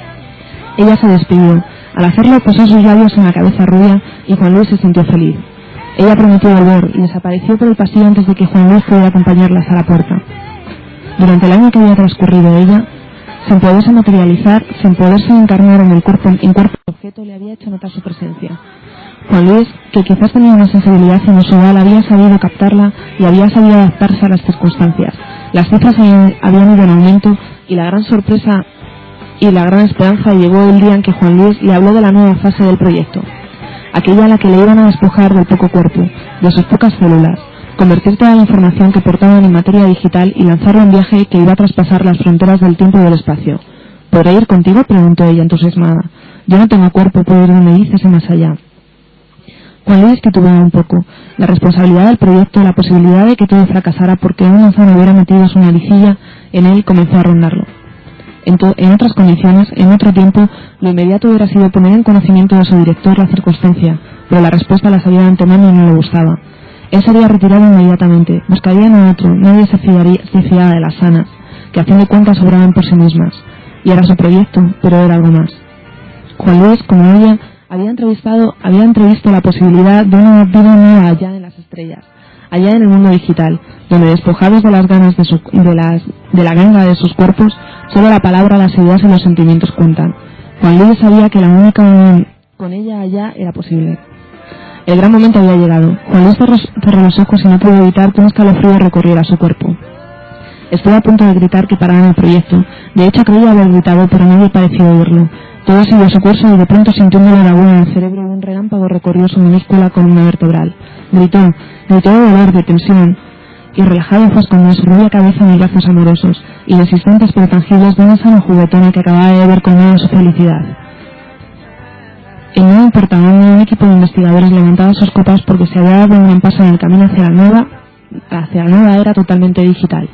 Ella se despidió. Al hacerlo, posó sus labios en la cabeza rubia y Juan Luis se sintió feliz. Ella prometió volver y desapareció por el pasillo antes de que Juan Luis pudiera acompañarla hasta la puerta. Durante el año que había transcurrido ella, sin poderse materializar, sin poderse encarnar en el cuerpo, en cuerpo objeto, le había hecho notar su presencia. Juan Luis, que quizás tenía una sensibilidad inusual, había sabido captarla y había sabido adaptarse a las circunstancias. Las cifras habían, habían ido en aumento y la gran sorpresa y la gran esperanza llegó el día en que Juan Luis le habló de la nueva fase del proyecto, aquella a la que le iban a despojar del poco cuerpo, de sus pocas células, convertir toda la información que portaban en materia digital y lanzarlo en viaje que iba a traspasar las fronteras del tiempo y del espacio. ¿Podré ir contigo?, preguntó ella entusiasmada. Yo no tengo cuerpo, puedo ir donde dices y más allá. Juan Luis titubeó un poco. La responsabilidad del proyecto, la posibilidad de que todo fracasara porque un manzano hubiera metido su naricilla en él, comenzó a rondarlo. En, en otras condiciones, en otro tiempo, lo inmediato hubiera sido poner en conocimiento de su director la circunstancia, pero la respuesta la sabía de antemano y no le gustaba. Él sería retirado inmediatamente, buscarían a otro, nadie se fiaría, se fiaba de las sanas, que a fin de cuentas obraban por sí mismas. Y era su proyecto, pero era algo más. Juan Luis, como ella, había entrevistado, había entrevisto la posibilidad de una vida nueva allá en las estrellas, allá en el mundo digital, donde despojados de las ganas de, su, de, las, de la ganga de sus cuerpos, solo la palabra, las ideas y los sentimientos cuentan. Juan Luis sabía que la única unión con ella allá era posible. El gran momento había llegado. Juan Luis cerró, cerró los ojos y no pudo evitar que un escalofrío recorriera su cuerpo. Estuvo a punto de gritar que pararan el proyecto. De hecho, creía haber gritado, pero nadie pareció oírlo. Todo siguió su curso y de pronto sintió un dolor agudo en el cerebro y un relámpago recorrió su minúscula columna vertebral. Gritó, gritó de dolor, de tensión, y relajado fue esconder su rubia cabeza en brazos amorosos, inexistentes pero tangibles de una sana juguetona que acababa de ver con nueva su felicidad. En no importaba dónde un equipo de investigadores levantaba sus copas porque se había dado un gran paso en el camino hacia la nueva, hacia la nueva era totalmente digital.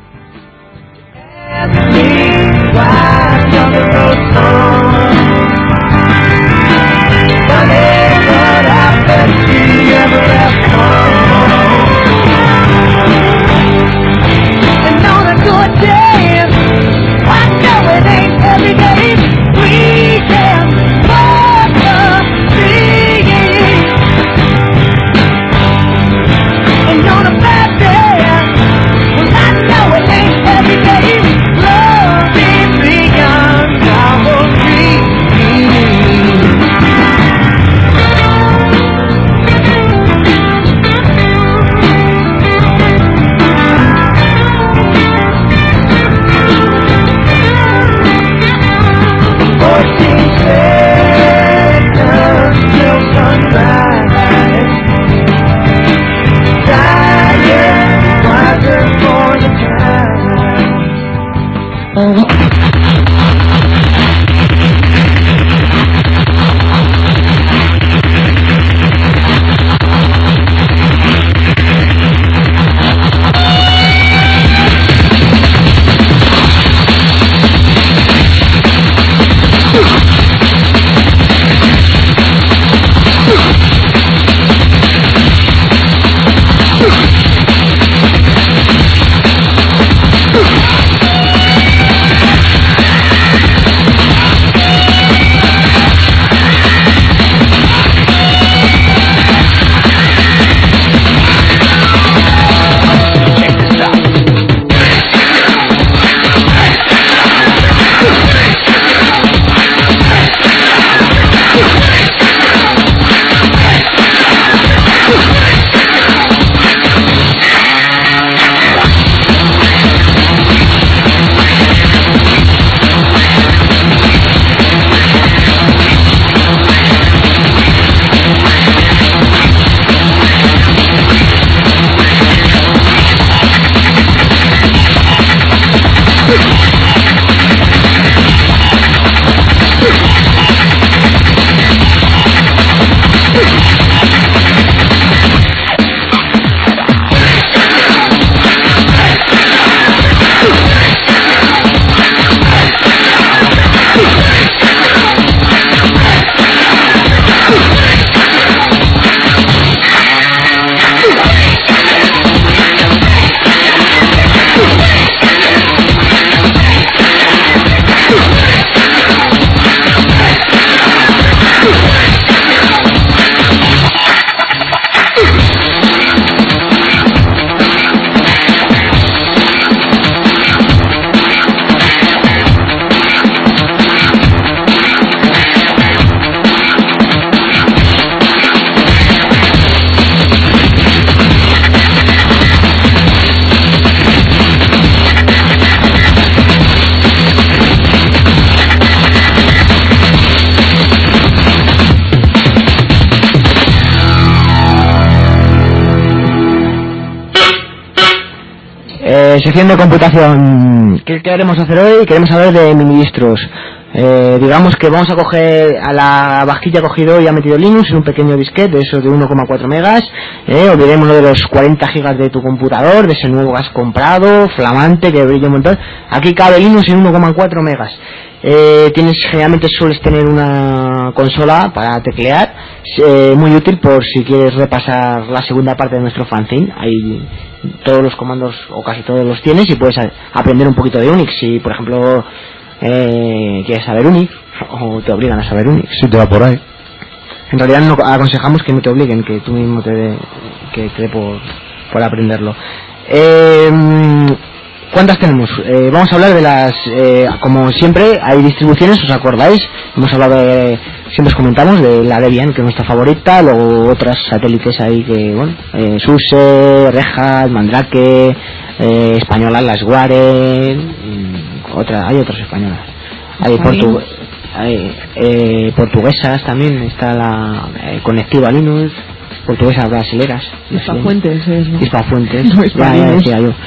sección de computación. ¿Qué queremos hacer hoy? Queremos hablar de minidistros. Eh, digamos que vamos a coger a la vajilla cogido y ha metido Linux en un pequeño disquete de esos de uno coma cuatro megas. Eh, olvidémonos de los cuarenta gigas de tu computador, de ese nuevo que has comprado, flamante, que brilla un montón. Aquí cabe Linux en uno coma cuatro megas. Eh, tienes, generalmente sueles tener una consola para teclear, eh, muy útil por si quieres repasar la segunda parte de nuestro fanzine. Ahí todos los comandos, o casi todos los tienes, y puedes a, aprender un poquito de Unix. Si, por ejemplo, eh, quieres saber Unix, o te obligan a saber Unix. Si te va por ahí. En realidad no aconsejamos que no te obliguen, que tú mismo te dé, que te dé por, por aprenderlo. Eh... ¿Cuántas tenemos? Eh, vamos a hablar de las, eh, como siempre, hay distribuciones, ¿os acordáis? Hemos hablado de, siempre os comentamos, de la Debian, que es nuestra favorita, luego otras satélites ahí que, bueno, eh, SUSE, Red Hat, Mandrake, eh, españolas, las Ware, otra, hay otras españolas. Hay, portu hay eh, portuguesas también, está la eh, Conectiva Linux, portuguesas brasileras. Hispafuentes, es, ¿no? Hispafuentes, no, ya, ya decía yo.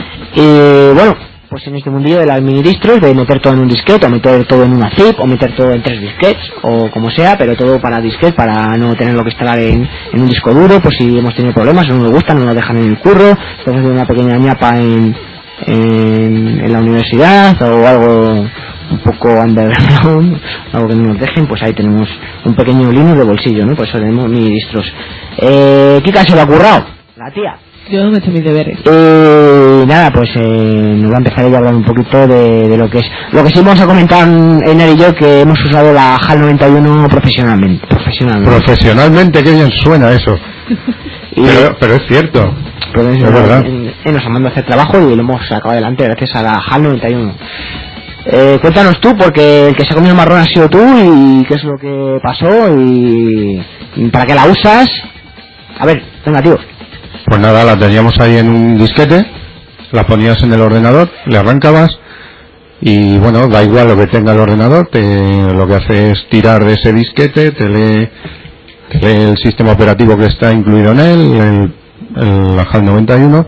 Y bueno, pues en este mundillo de las minidistros, de meter todo en un disquete, o meter todo en una zip, o meter todo en tres disquetes, o como sea, pero todo para disquete, para no tenerlo que instalar en, en un disco duro, pues si hemos tenido problemas, o no nos gusta, no nos dejan en el curro, estamos haciendo una pequeña ñapa en, en, en la universidad, o algo un poco underground, algo que no nos dejen, pues ahí tenemos un pequeño Linux de bolsillo, ¿no? Por eso tenemos minidistros. Eh, ¿Kika se lo ha currado? La tía. Yo no me he hecho mis deberes. Y nada, pues eh, nos va a empezar a hablar un poquito de, de lo que es. Lo que sí vamos a comentar, Einar y yo, que hemos usado la H A L noventa y uno profesionalmente. Profesionalmente, profesionalmente qué bien suena eso. y, pero, pero es cierto. Pero es, es verdad. En, en, nos han mandado a hacer trabajo y lo hemos sacado adelante gracias a la H A L noventa y uno. Eh, cuéntanos tú, porque el que se ha comido el marrón ha sido tú, y qué es lo que pasó y, y para qué la usas. A ver, venga, tío. Pues nada, la teníamos ahí en un disquete, la ponías en el ordenador, le arrancabas y bueno, da igual lo que tenga el ordenador, te, lo que hace es tirar de ese disquete, te lee, te lee el sistema operativo que está incluido en él, el, el la H A L noventa y uno,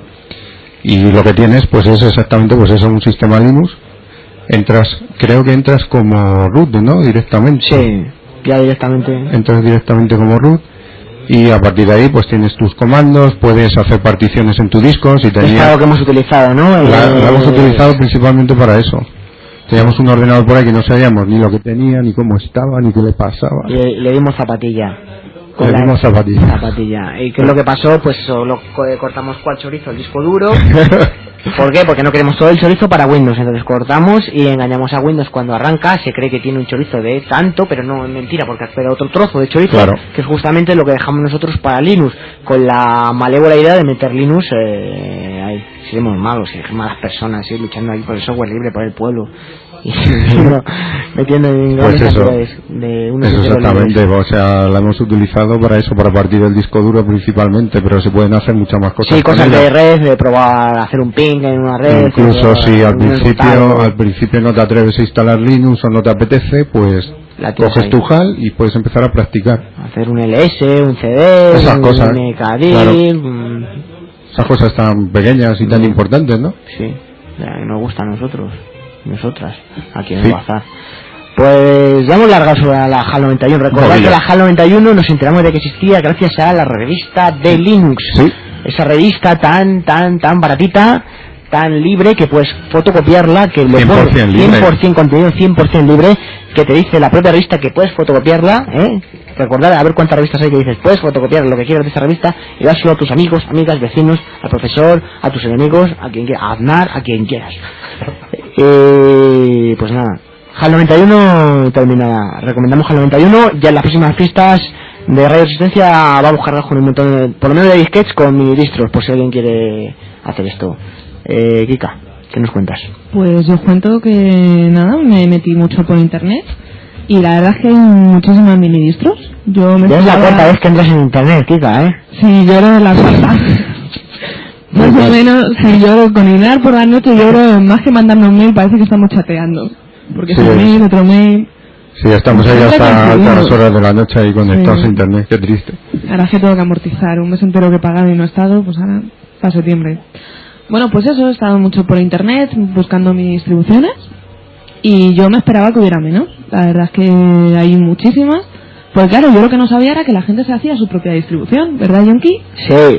y lo que tienes pues es exactamente pues eso, un sistema Linux. Entras, creo que entras como root, ¿no? Directamente. Sí, ya directamente. Entras directamente como root. Y a partir de ahí pues tienes tus comandos, puedes hacer particiones en tu disco. Si tenías... Es algo que hemos utilizado, ¿no? La, eh... la hemos utilizado principalmente para eso. Teníamos un ordenador por ahí que no sabíamos ni lo que tenía, ni cómo estaba, ni qué le pasaba. Le, le dimos zapatilla. Le dimos zapatilla. zapatilla. ¿Y qué es lo que pasó? Pues eso, lo cortamos cual chorizo el disco duro. ¿Por qué? Porque no queremos todo el chorizo para Windows. Entonces cortamos y engañamos a Windows cuando arranca. Se cree que tiene un chorizo de tanto, pero no es mentira, porque espera otro trozo de chorizo, claro, que es justamente lo que dejamos nosotros para Linux, con la malévola idea de meter Linux eh, ahí. Seremos malos, malas personas, ¿sí? Luchando ahí por el software libre, por el pueblo. Y no, metiendo en pues eso, de unos eso exactamente, o sea, la hemos utilizado para eso, para partir del disco duro principalmente, pero se pueden hacer muchas más cosas. Sí, cosas de red, de probar hacer un ping en una red. Incluso si al principio al principio no te atreves a instalar Linux o no te apetece, pues coges tu H A L y puedes empezar a practicar. Hacer un L S, un C D, esas un cosas, M K D, claro. un... Esas cosas tan pequeñas y tan importantes, ¿no? Sí, ya, nos gusta a nosotros. Nosotras, aquí en el bazar. Pues ya hemos largado sobre la H A L noventa y uno. Recordad que la H A L noventa y uno nos enteramos de que existía gracias a la revista de Linux. ¿Sí? Esa revista tan, tan, tan baratita, tan libre, que puedes fotocopiarla, que le pone cien por ciento contenido, cien por ciento libre, que te dice la propia revista que puedes fotocopiarla, ¿eh? Recordad, a ver cuántas revistas hay que dices, puedes fotocopiar lo que quieras de esa revista y dárselo a tus amigos, amigas, vecinos, al profesor, a tus enemigos, a quien quieras, a Aznar, a quien quieras. Eh, pues nada, H A L noventa y uno termina, recomendamos H A L noventa y uno, ya en las próximas fiestas de Radio Resistencia vamos a cargar con un montón de, por lo menos de disquetes con minidistros, por si alguien quiere hacer esto. Eh, Kika, ¿qué nos cuentas? Pues yo cuento que nada, me metí mucho por internet y la verdad es que hay muchísimos minidistros. Yo me ya es la jugaba... cuarta vez que entras en internet, Kika, ¿eh? Sí, yo era de la cuarta. Más o menos, si yo con Inar por la noche, yo creo, más que mandarme un mail, parece que estamos chateando. Porque sí, es un mail, otro mail. Sí, estamos ahí hasta altas horas de la noche ahí conectados sí. a internet, qué triste. Ahora es que tengo que amortizar un mes entero que he pagado y no he estado, pues ahora para septiembre. Bueno, pues eso, he estado mucho por internet buscando mis distribuciones y yo me esperaba que hubiera menos. La verdad es que hay muchísimas. Pues claro, yo lo que no sabía era que la gente se hacía su propia distribución, ¿verdad, Yonki? Sí.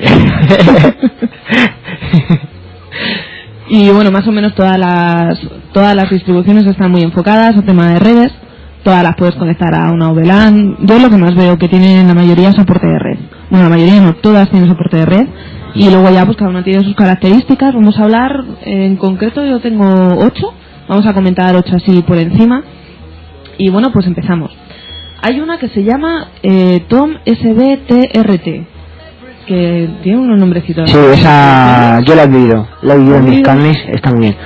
Y bueno, más o menos todas las todas las distribuciones están muy enfocadas al tema de redes. Todas las puedes conectar a una V LAN. Yo lo que más veo que tienen la mayoría soporte de red. Bueno, la mayoría no, todas tienen soporte de red. Y luego ya pues cada una tiene sus características. Vamos a hablar, en concreto yo tengo ocho. Vamos a comentar ocho así por encima. Y bueno, pues empezamos. Hay una que se llama eh, Tom S B T R T, que tiene unos nombrecitos. Sí, esa yo la he vivido, la he vivido en mis carnes, está muy bien.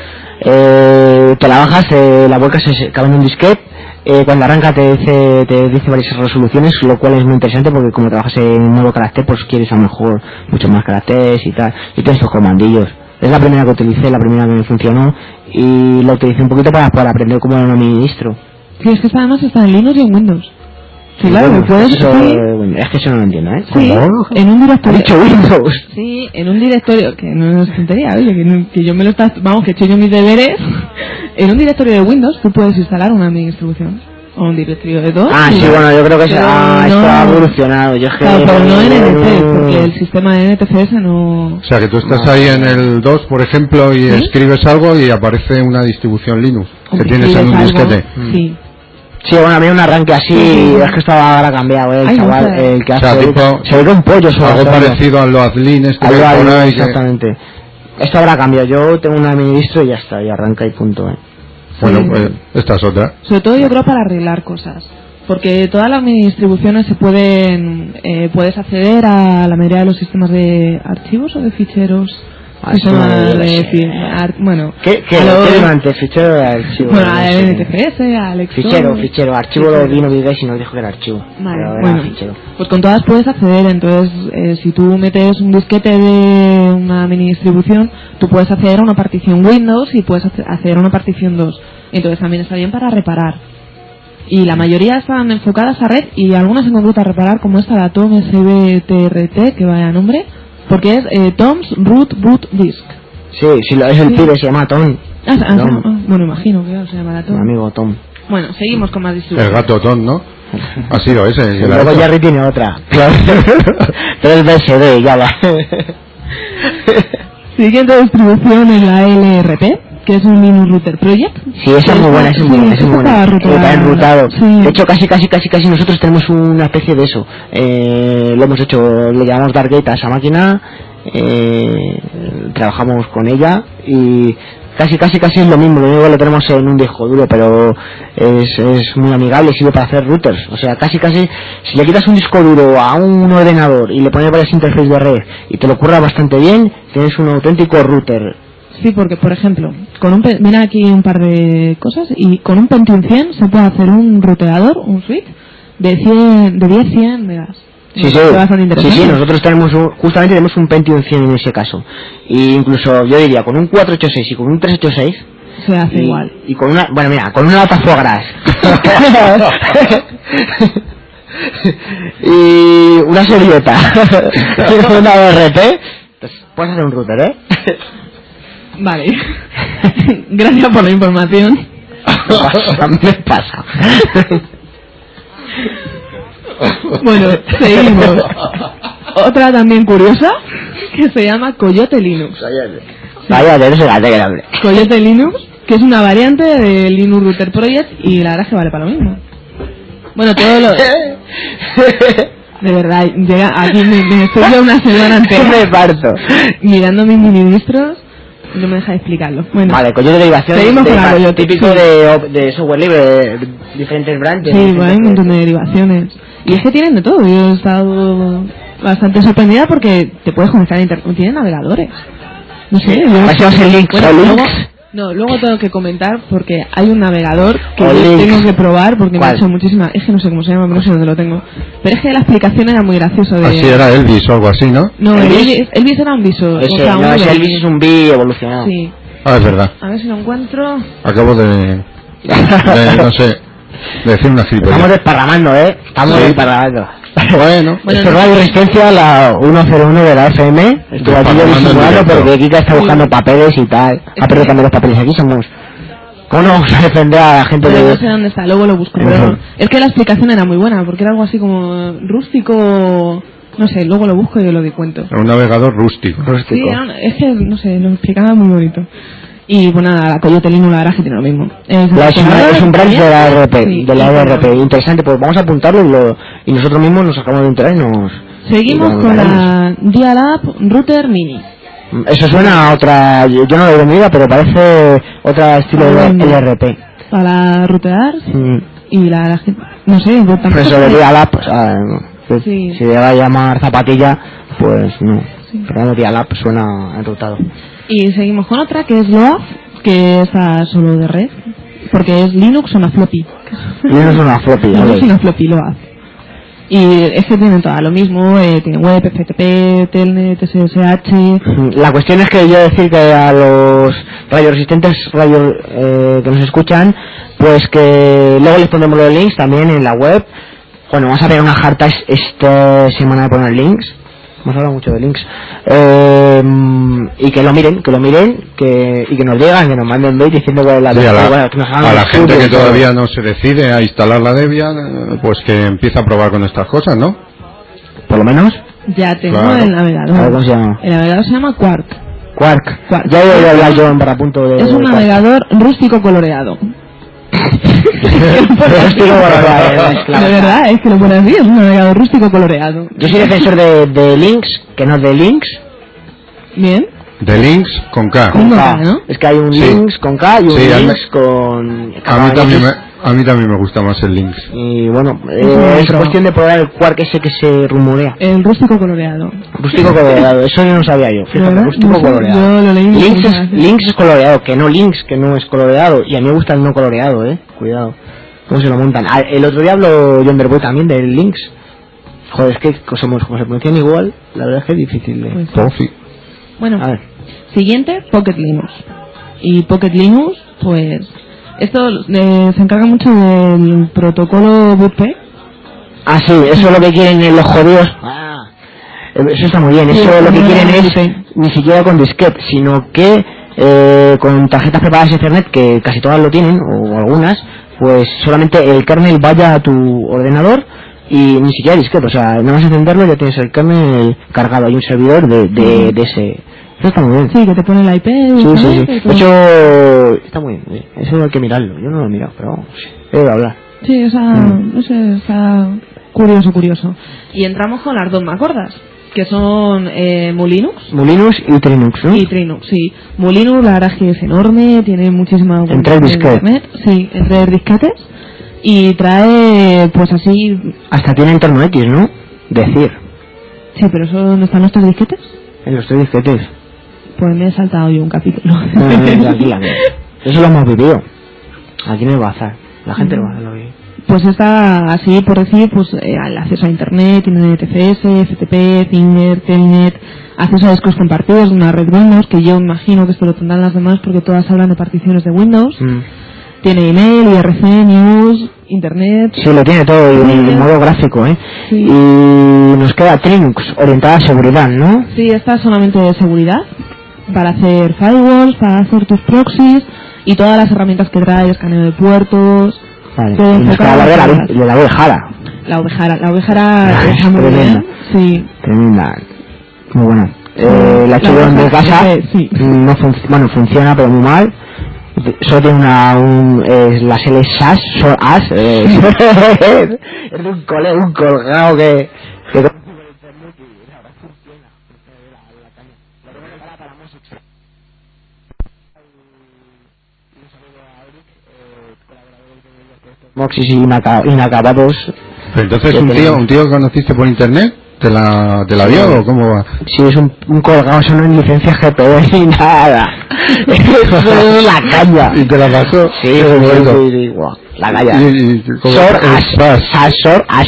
Eh, te la bajas, eh, la vuelcas, se cabe en un disquete, eh, cuando arranca te dice, te dice varias resoluciones, lo cual es muy interesante porque como trabajas en un nuevo carácter, pues quieres a lo mejor muchos más caracteres y tal, y tienes tus comandillos. Es la primera que utilicé, la primera que me funcionó, y la utilicé un poquito para, para aprender cómo era un administro. Sí, es que esta además está en Linux y en Windows. Sí, claro, bueno, puedes eso, sí. Es que eso no lo entiendo, ¿eh? Sí, ¿Cómo? en un directorio. ¿Ha dicho Windows? Sí, en un directorio, que no es tontería, oye, que, no, que yo me lo está, vamos, que he hecho yo mis deberes. En un directorio de Windows tú puedes instalar una mini distribución. O un directorio de dos. Ah, sí, bueno, yo creo que se ah, no, esto ha evolucionado. Yo es que claro, pero no en N T, no... porque el sistema de N T F S no... O sea, que tú estás ahí en el dos, por ejemplo, y ¿Sí? escribes algo y aparece una distribución Linux que tienes en un algo, disquete. Sí. Sí, bueno, había un arranque así, sí. Es que estaba ahora cambiado, ¿eh? El Ay, chaval, no sé. el que O sea, hace... tipo, se ve un pollo sobre algo todo. parecido a lo Adlin este que Algo hay por ahí, ahí. exactamente. Que... Esto habrá cambiado. Yo tengo una mini distro y ya está, y arranca y punto, ¿eh? Bueno, Sí. pues esta es otra. Sobre todo yo creo para arreglar cosas. Porque todas las mini distribuciones se pueden... Eh, puedes acceder a la mayoría de los sistemas de archivos o de ficheros. Ah, Sistemas eso de... no fi- ar- bueno... ¿Qué, qué, a lo- ¿qué durante? ¿Fichero de archivo? Bueno, No a sé. N T F S, a Alex. Fichero, fichero. Archivo Fichero. lo vino Bigas y nos dijo que era archivo. Vale, pero era bueno, fichero. pues con todas puedes acceder. Entonces, eh, si tú metes un disquete de una mini distribución, tú puedes acceder a una partición Windows y puedes acce- acceder a una partición dos. Entonces también está bien para reparar. Y la mayoría están enfocadas a red y algunas en concreto a reparar, como esta, la Tom S B T R T, que vaya nombre, porque es eh, Tom's Root Boot Disk. Sí, sí, lo- es el Sí. pibe, se llama Tom. Ah, ah, Tom. ah, bueno, imagino que se llamará Mi Tom. amigo Tom. Bueno, seguimos con más El distribuciones. gato Tom, ¿no? Ha sido ese. el que la ha Luego hecho. Jerry tiene otra. Claro. tres B S D, ya va. Siguiente distribución es la L R P, que es un Linux Router Project. Sí, esa es muy buena, esa es muy Sí, buena, esa es muy esta buena. está Está ruteada. enrutado. Sí. De hecho, casi, casi, casi, casi nosotros tenemos una especie de eso. Eh, lo hemos hecho, le llamamos Darkgate a esa máquina, eh, trabajamos con ella y casi, casi, casi es lo mismo. Lo único que lo tenemos en un disco duro, pero es, es muy amigable y sirve para hacer routers. O sea, casi, casi, si le quitas un disco duro a un ordenador y le pones varias interfaces de red y te lo curra bastante bien, tienes un auténtico router. Sí, porque por ejemplo, con un pe- mira aquí un par de cosas y con un Pentium cien se puede hacer un ruteador, un switch de cien, de diez cien megas. Sí, sí, Bastante sí, interesante. sí, nosotros tenemos un, justamente tenemos un Pentium cien en ese caso. Y incluso yo diría con un cuatrocientos ochenta y seis y con un trescientos ochenta y seis Se hace y, igual. y con una, bueno mira, con una lata foie gras y una servilleta una O R P, pues puedes hacer un router, ¿eh? Vale. Gracias por la información. Me pasa, me pasa. Bueno, seguimos. Otra también curiosa que se llama Coyote Linux. Vaya, eres el gate, hombre. Coyote Linux, que es una variante de Linux Router Project y la verdad es que vale para lo mismo. Bueno, todo lo... De verdad, llega aquí me, me estoy ya una semana entera me parto. mirando mis ministros y no me deja de explicarlo. Bueno, Vale, Coyote derivación. Seguimos con la Coyote, típico sí. de, op- de software libre, de diferentes branches. sí, diferentes bueno, hay un montón de proyectos. derivaciones. Y es que tienen de todo. Yo he estado bastante sorprendida porque te puedes conectar a internet. Tienen navegadores. No sé. Yo, Pasemos el link, bueno, o luego, links. no, luego tengo que comentar porque hay un navegador que O yo links. tengo que probar porque me ¿Cuál? ha hecho muchísima. Es que no sé cómo se llama, pero no sé dónde lo tengo. Pero es que la explicación era muy graciosa. De... Así era Elvis o algo así, ¿no? No, ¿Elvis? Elvis, Elvis era un viso. Ese, o sea, un no, ese Elvis. Elvis es un bi evolucionado. Sí. Ah, es verdad. A ver si lo encuentro. Acabo de, de no sé, de decir una Estamos gilipollez. desparramando, ¿eh? Estamos Sí. desparramando. Bueno, Bueno, esto es Radio Resistencia, la ciento uno de la F M. Estoy aquí yo disimulando porque Kika está buscando papeles y tal. Ha perdido también los papeles. Aquí somos... ¿Cómo no vamos a defender a la gente pero de...? no sé dónde está, luego lo busco. Pero es que la explicación era muy buena, porque era algo así como rústico... No sé, luego lo busco y yo lo di cuento. un navegador rústico. Rústico. Sí, era un- es que, no sé, lo explicaba muy bonito. Y bueno, nada, la Coyote Linux la verdad es que tiene lo mismo. Es, La- es, una- es un branch de la R P, Sí, de la y R P. bueno, Interesante, pues vamos a apuntarlo y, lo, y nosotros mismos nos acabamos de enterar y nos... Seguimos y lo con haremos. la Dial-Up Router Mini. Eso suena a otra... Yo yo no lo he vendido, pero parece otra estilo de Ah, bueno. L R P. Para rutear Mm. y la, la gente... No sé, yo tampoco... Por eso de sé- Dial-Up, o sea, que Sí. si le va a llamar zapatilla, pues no. Pero no, Dial-Up suena enrutado. Y seguimos con otra que es Loaf, que está solo de red, porque es Linux una floppy. Linux una floppy, Linux ¿vale? una floppy, Loaf. Y es que tienen todo lo mismo, eh, tiene web, F T P, Telnet, S S H... La cuestión es que yo decir que a los radioresistentes radio, eh, que nos escuchan, pues que luego les pondremos los links también en la web. Bueno, vamos a pegar una jarta es- esta semana de poner links. Hemos hablado mucho de links. Eh, y que lo miren, que lo miren, que y que nos digan, que nos manden mail diciendo que la, Sí, a la, bueno, que nos hagan a la un gente estudio que y todo. todavía no se decide a instalar la Debian, eh, pues que empiece a probar con estas cosas, ¿no? Por lo menos. Ya tengo Claro. el A ver, navegador. ¿cómo se llama? El navegador se llama Quark. Quark. Quark. Ya he oído hablar yo en Barrapunto de... Es un Quark. navegador rústico coloreado. Rústico coloreado, es claro. De verdad, es que lo pone así, es un navegador rústico coloreado. Yo soy defensor de, de links, que no de links. Bien. De links con K. Con K, K, ¿no? Es que hay un Sí. links con K y un Sí, a mí- links con... A mí también me, a mí también me gusta más el links. Y bueno, eh, Eso es otro. cuestión de probar el Quark ese que se rumorea. El rústico coloreado. Rústico coloreado, eso yo no sabía yo. Fíjate, ¿Verdad? rústico No sé, coloreado. yo lo leí y me Links hizo es, gracia. links es coloreado, que no links, que no es coloreado. Y a mí me gusta el no coloreado, eh. Cuidado. ¿Cómo se lo montan? Ah, el otro día habló John Derboy también del links. Joder, es que somos, como se pronuncian igual, la verdad es que es difícil de... Pues sí. Profi. Bueno, A ver. siguiente, Pocket Linux. Y Pocket Linux, pues... Esto eh, se encarga mucho del protocolo B P. Ah, sí, eso es lo que quieren eh, los jodidos. Ah, eso está muy bien. Sí, Eso está lo que muy quieren bien, es sí. ni siquiera con disquete, sino que eh, con tarjetas preparadas de Ethernet, que casi todas lo tienen, o algunas, pues solamente el kernel vaya a tu ordenador y ni siquiera disquete. O sea, nada más encenderlo ya tienes el kernel cargado. Hay un servidor de, de, de ese. Eso está muy bien. Sí, que te pone la I P. Sí, sí, sí. ¿sabes? De Y todo. hecho, está muy bien. eh. Eso hay que mirarlo. Yo no lo he mirado, pero vamos, he de hablar. Sí, o sea, Mm. no sé, está curioso, curioso. Y entramos con las dos macordas, que son eh, Mulinux Mulinux y Trinux, ¿no? y Trinux, sí. Mulinux la verdad es que es enorme, tiene muchísima... En tres disquetes. internet, sí, en tres disquetes. Y trae, pues así... Hasta tiene entorno X, ¿no? Decir. Sí, pero eso ¿dónde están los tres disquetes? En los tres disquetes. Pues me he saltado yo un capítulo. No, no, no, tranquila, que eso lo hemos vivido. Aquí no hay bazar. La gente lo va a hacer lo que... Pues está así, por decir, pues eh, el acceso a internet, tiene N T F S, F T P, Zinger, Telnet, acceso a discos compartidos de una red Windows, que yo imagino que esto lo tendrán las demás porque todas hablan de particiones de Windows. Mm. Tiene email, I R C, news, internet. Sí, lo tiene todo y en modo gráfico, ¿eh? Sí. Y nos queda Trinux, orientada a seguridad, ¿no? Sí, esta es solamente de seguridad, para hacer firewalls, para hacer tus proxies y todas las herramientas que trae, escaneo de puertos. Vale. Todo Y nos queda enfocado la a de la, seguridad. de la ovejara. La ovejara, la ovejara Ah, está muy tremenda. bien. Sí. Tremenda. Muy buena. Eh, la he hecho La yo en mi oveja, casa. sí, sí. No func- bueno, funciona, pero muy mal. Solo tiene una, un, eh, las L S A S, so, as, eh, es de un cole, un colgado que, que Moxis inaca- inacabados. Pero entonces Ya un tío, tenemos. un tío que conociste por internet, ¿te la, te la dio o cómo va? Si es un, un colgado, eso no es licencia G P D ni nada. Eso es la caña. ¿Y te la pasó? Sí, Qué sí, bueno. sí, sí, guau, la caña. Y- y- como- Sor es As. Sas. As, Sor As.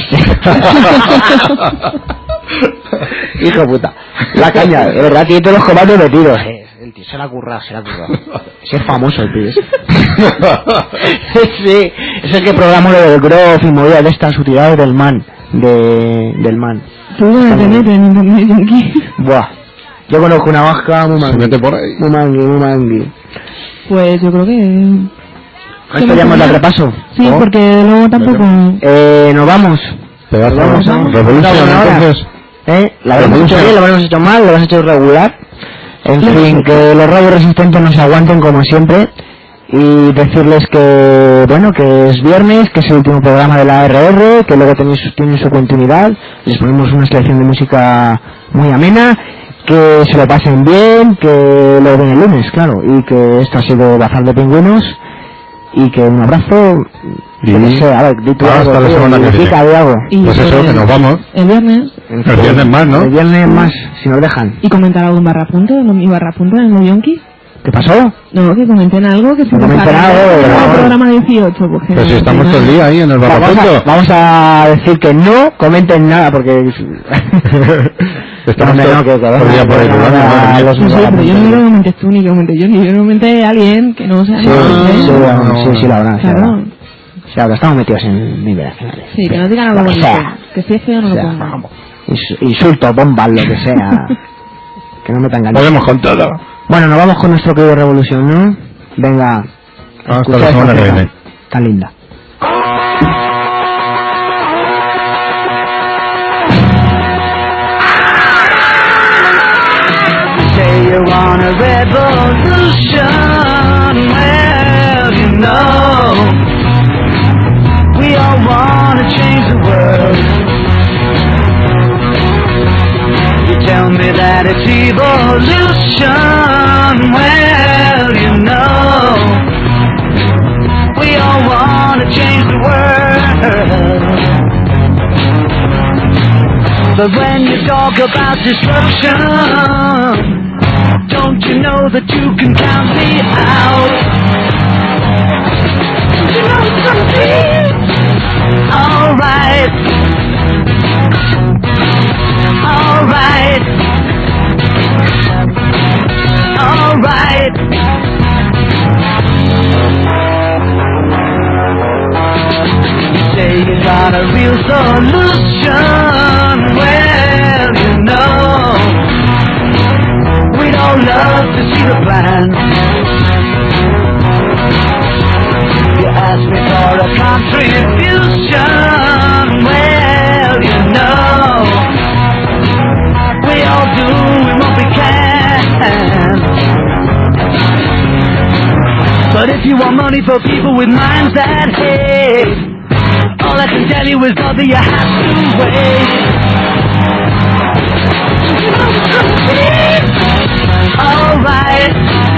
Hijo de puta. La caña, de verdad, tiene todos los comandos metidos. Eh, el tío se la ha currado, se la ha currado. Ese es famoso el tío. ese. Sí, es el que programó lo del Grove y movidas de estas utilidades del man. de, del man. Tú no te metes en internet, Yonki. Buah. Yo conozco una vasca muy Se mangui. mete por ahí. Muy mangui, muy mangui. Pues yo creo que... ¿Esto ya hemos dado repaso? Sí, ¿Oh? porque luego tampoco... Eh, nos vamos. Pedazo Nos vamos, vamos. Revolution, Vamos ahora. entonces. ¿Eh? La habremos hecho bien, la habremos hecho mal, la habremos hecho regular. En fin, que los radios resistentes nos aguanten como siempre. Y decirles que, bueno, que es viernes, que es el último programa de la R R, que luego tenéis, tiene su continuidad. Les ponemos una selección de música muy amena. Que se lo pasen bien, que lo ven el lunes, claro. Y que esto ha sido Bazar de Pingüinos. Y que un abrazo. Y No sé, a ver, di tú algo, hasta la tío, semana y que pica viene. de algo. Y Pues eso, el- que nos vamos. El viernes. En El fin, viernes más, ¿no? El viernes más, si nos dejan. Y comentar algo en barra punto, en mi barra punto, en el Yonki. ¿Qué pasó? No, que comenten algo, que si Que comenten sacan algo, el pero- programa dieciocho, porque... Pero si estamos todo el día ahí en el Vamos a, barrapunto. vamos a decir que no comenten nada porque... Estamos No, no, todo, que- que todo el venga, día por ahí que volando, venga madre mía. los- No sé, pero yo no quiero que comentes tú, ni que comentes yo, ni yo no comenté a alguien que no sea... Sí, no, sí, ¿eh? bueno, sí, sí, la verdad, sí, la Claro. verdad. O sea, que estamos metidos en vibracionales. Sí, que no digan algo Lo que bonito. sea. Que si es feo no O lo sea, pongan. ins- insultos, bombas, lo que sea. Que no me tengan. Podemos con todo. Bueno, nos vamos con nuestro querido Revolución, ¿no? Venga. Hasta escuchad la semana esta que pieza viene. Tan linda. Say you want a revolution, well, you know, we all want to change the world. You tell me that it's evolution, well, you know, we all want to change the world. But when you talk about destruction, don't you know that you can count me out? Don't you know it's gonna be alright? Alright. Alright. You say you got a real solution, well, you know, we'd all love to see the plan. You ask me for a contribution, well, you know, we all do what we can. But if you want money for people with minds that hate, all I can tell you is, brother, you have to wait. You know it's gonna be alright.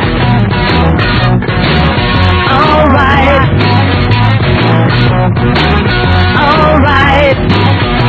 Alright. Alright.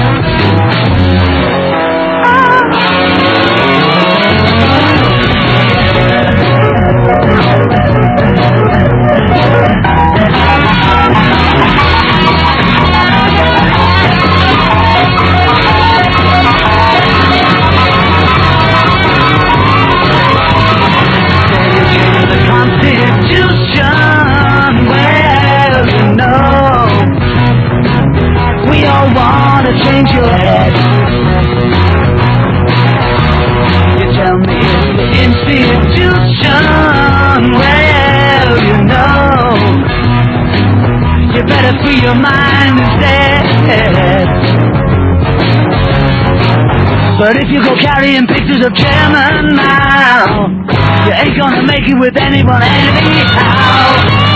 Change your head. You tell me it's the institution. Well, you know, you better free your mind instead. But if you go carrying pictures of chairman now, you ain't gonna make it with anyone anyhow.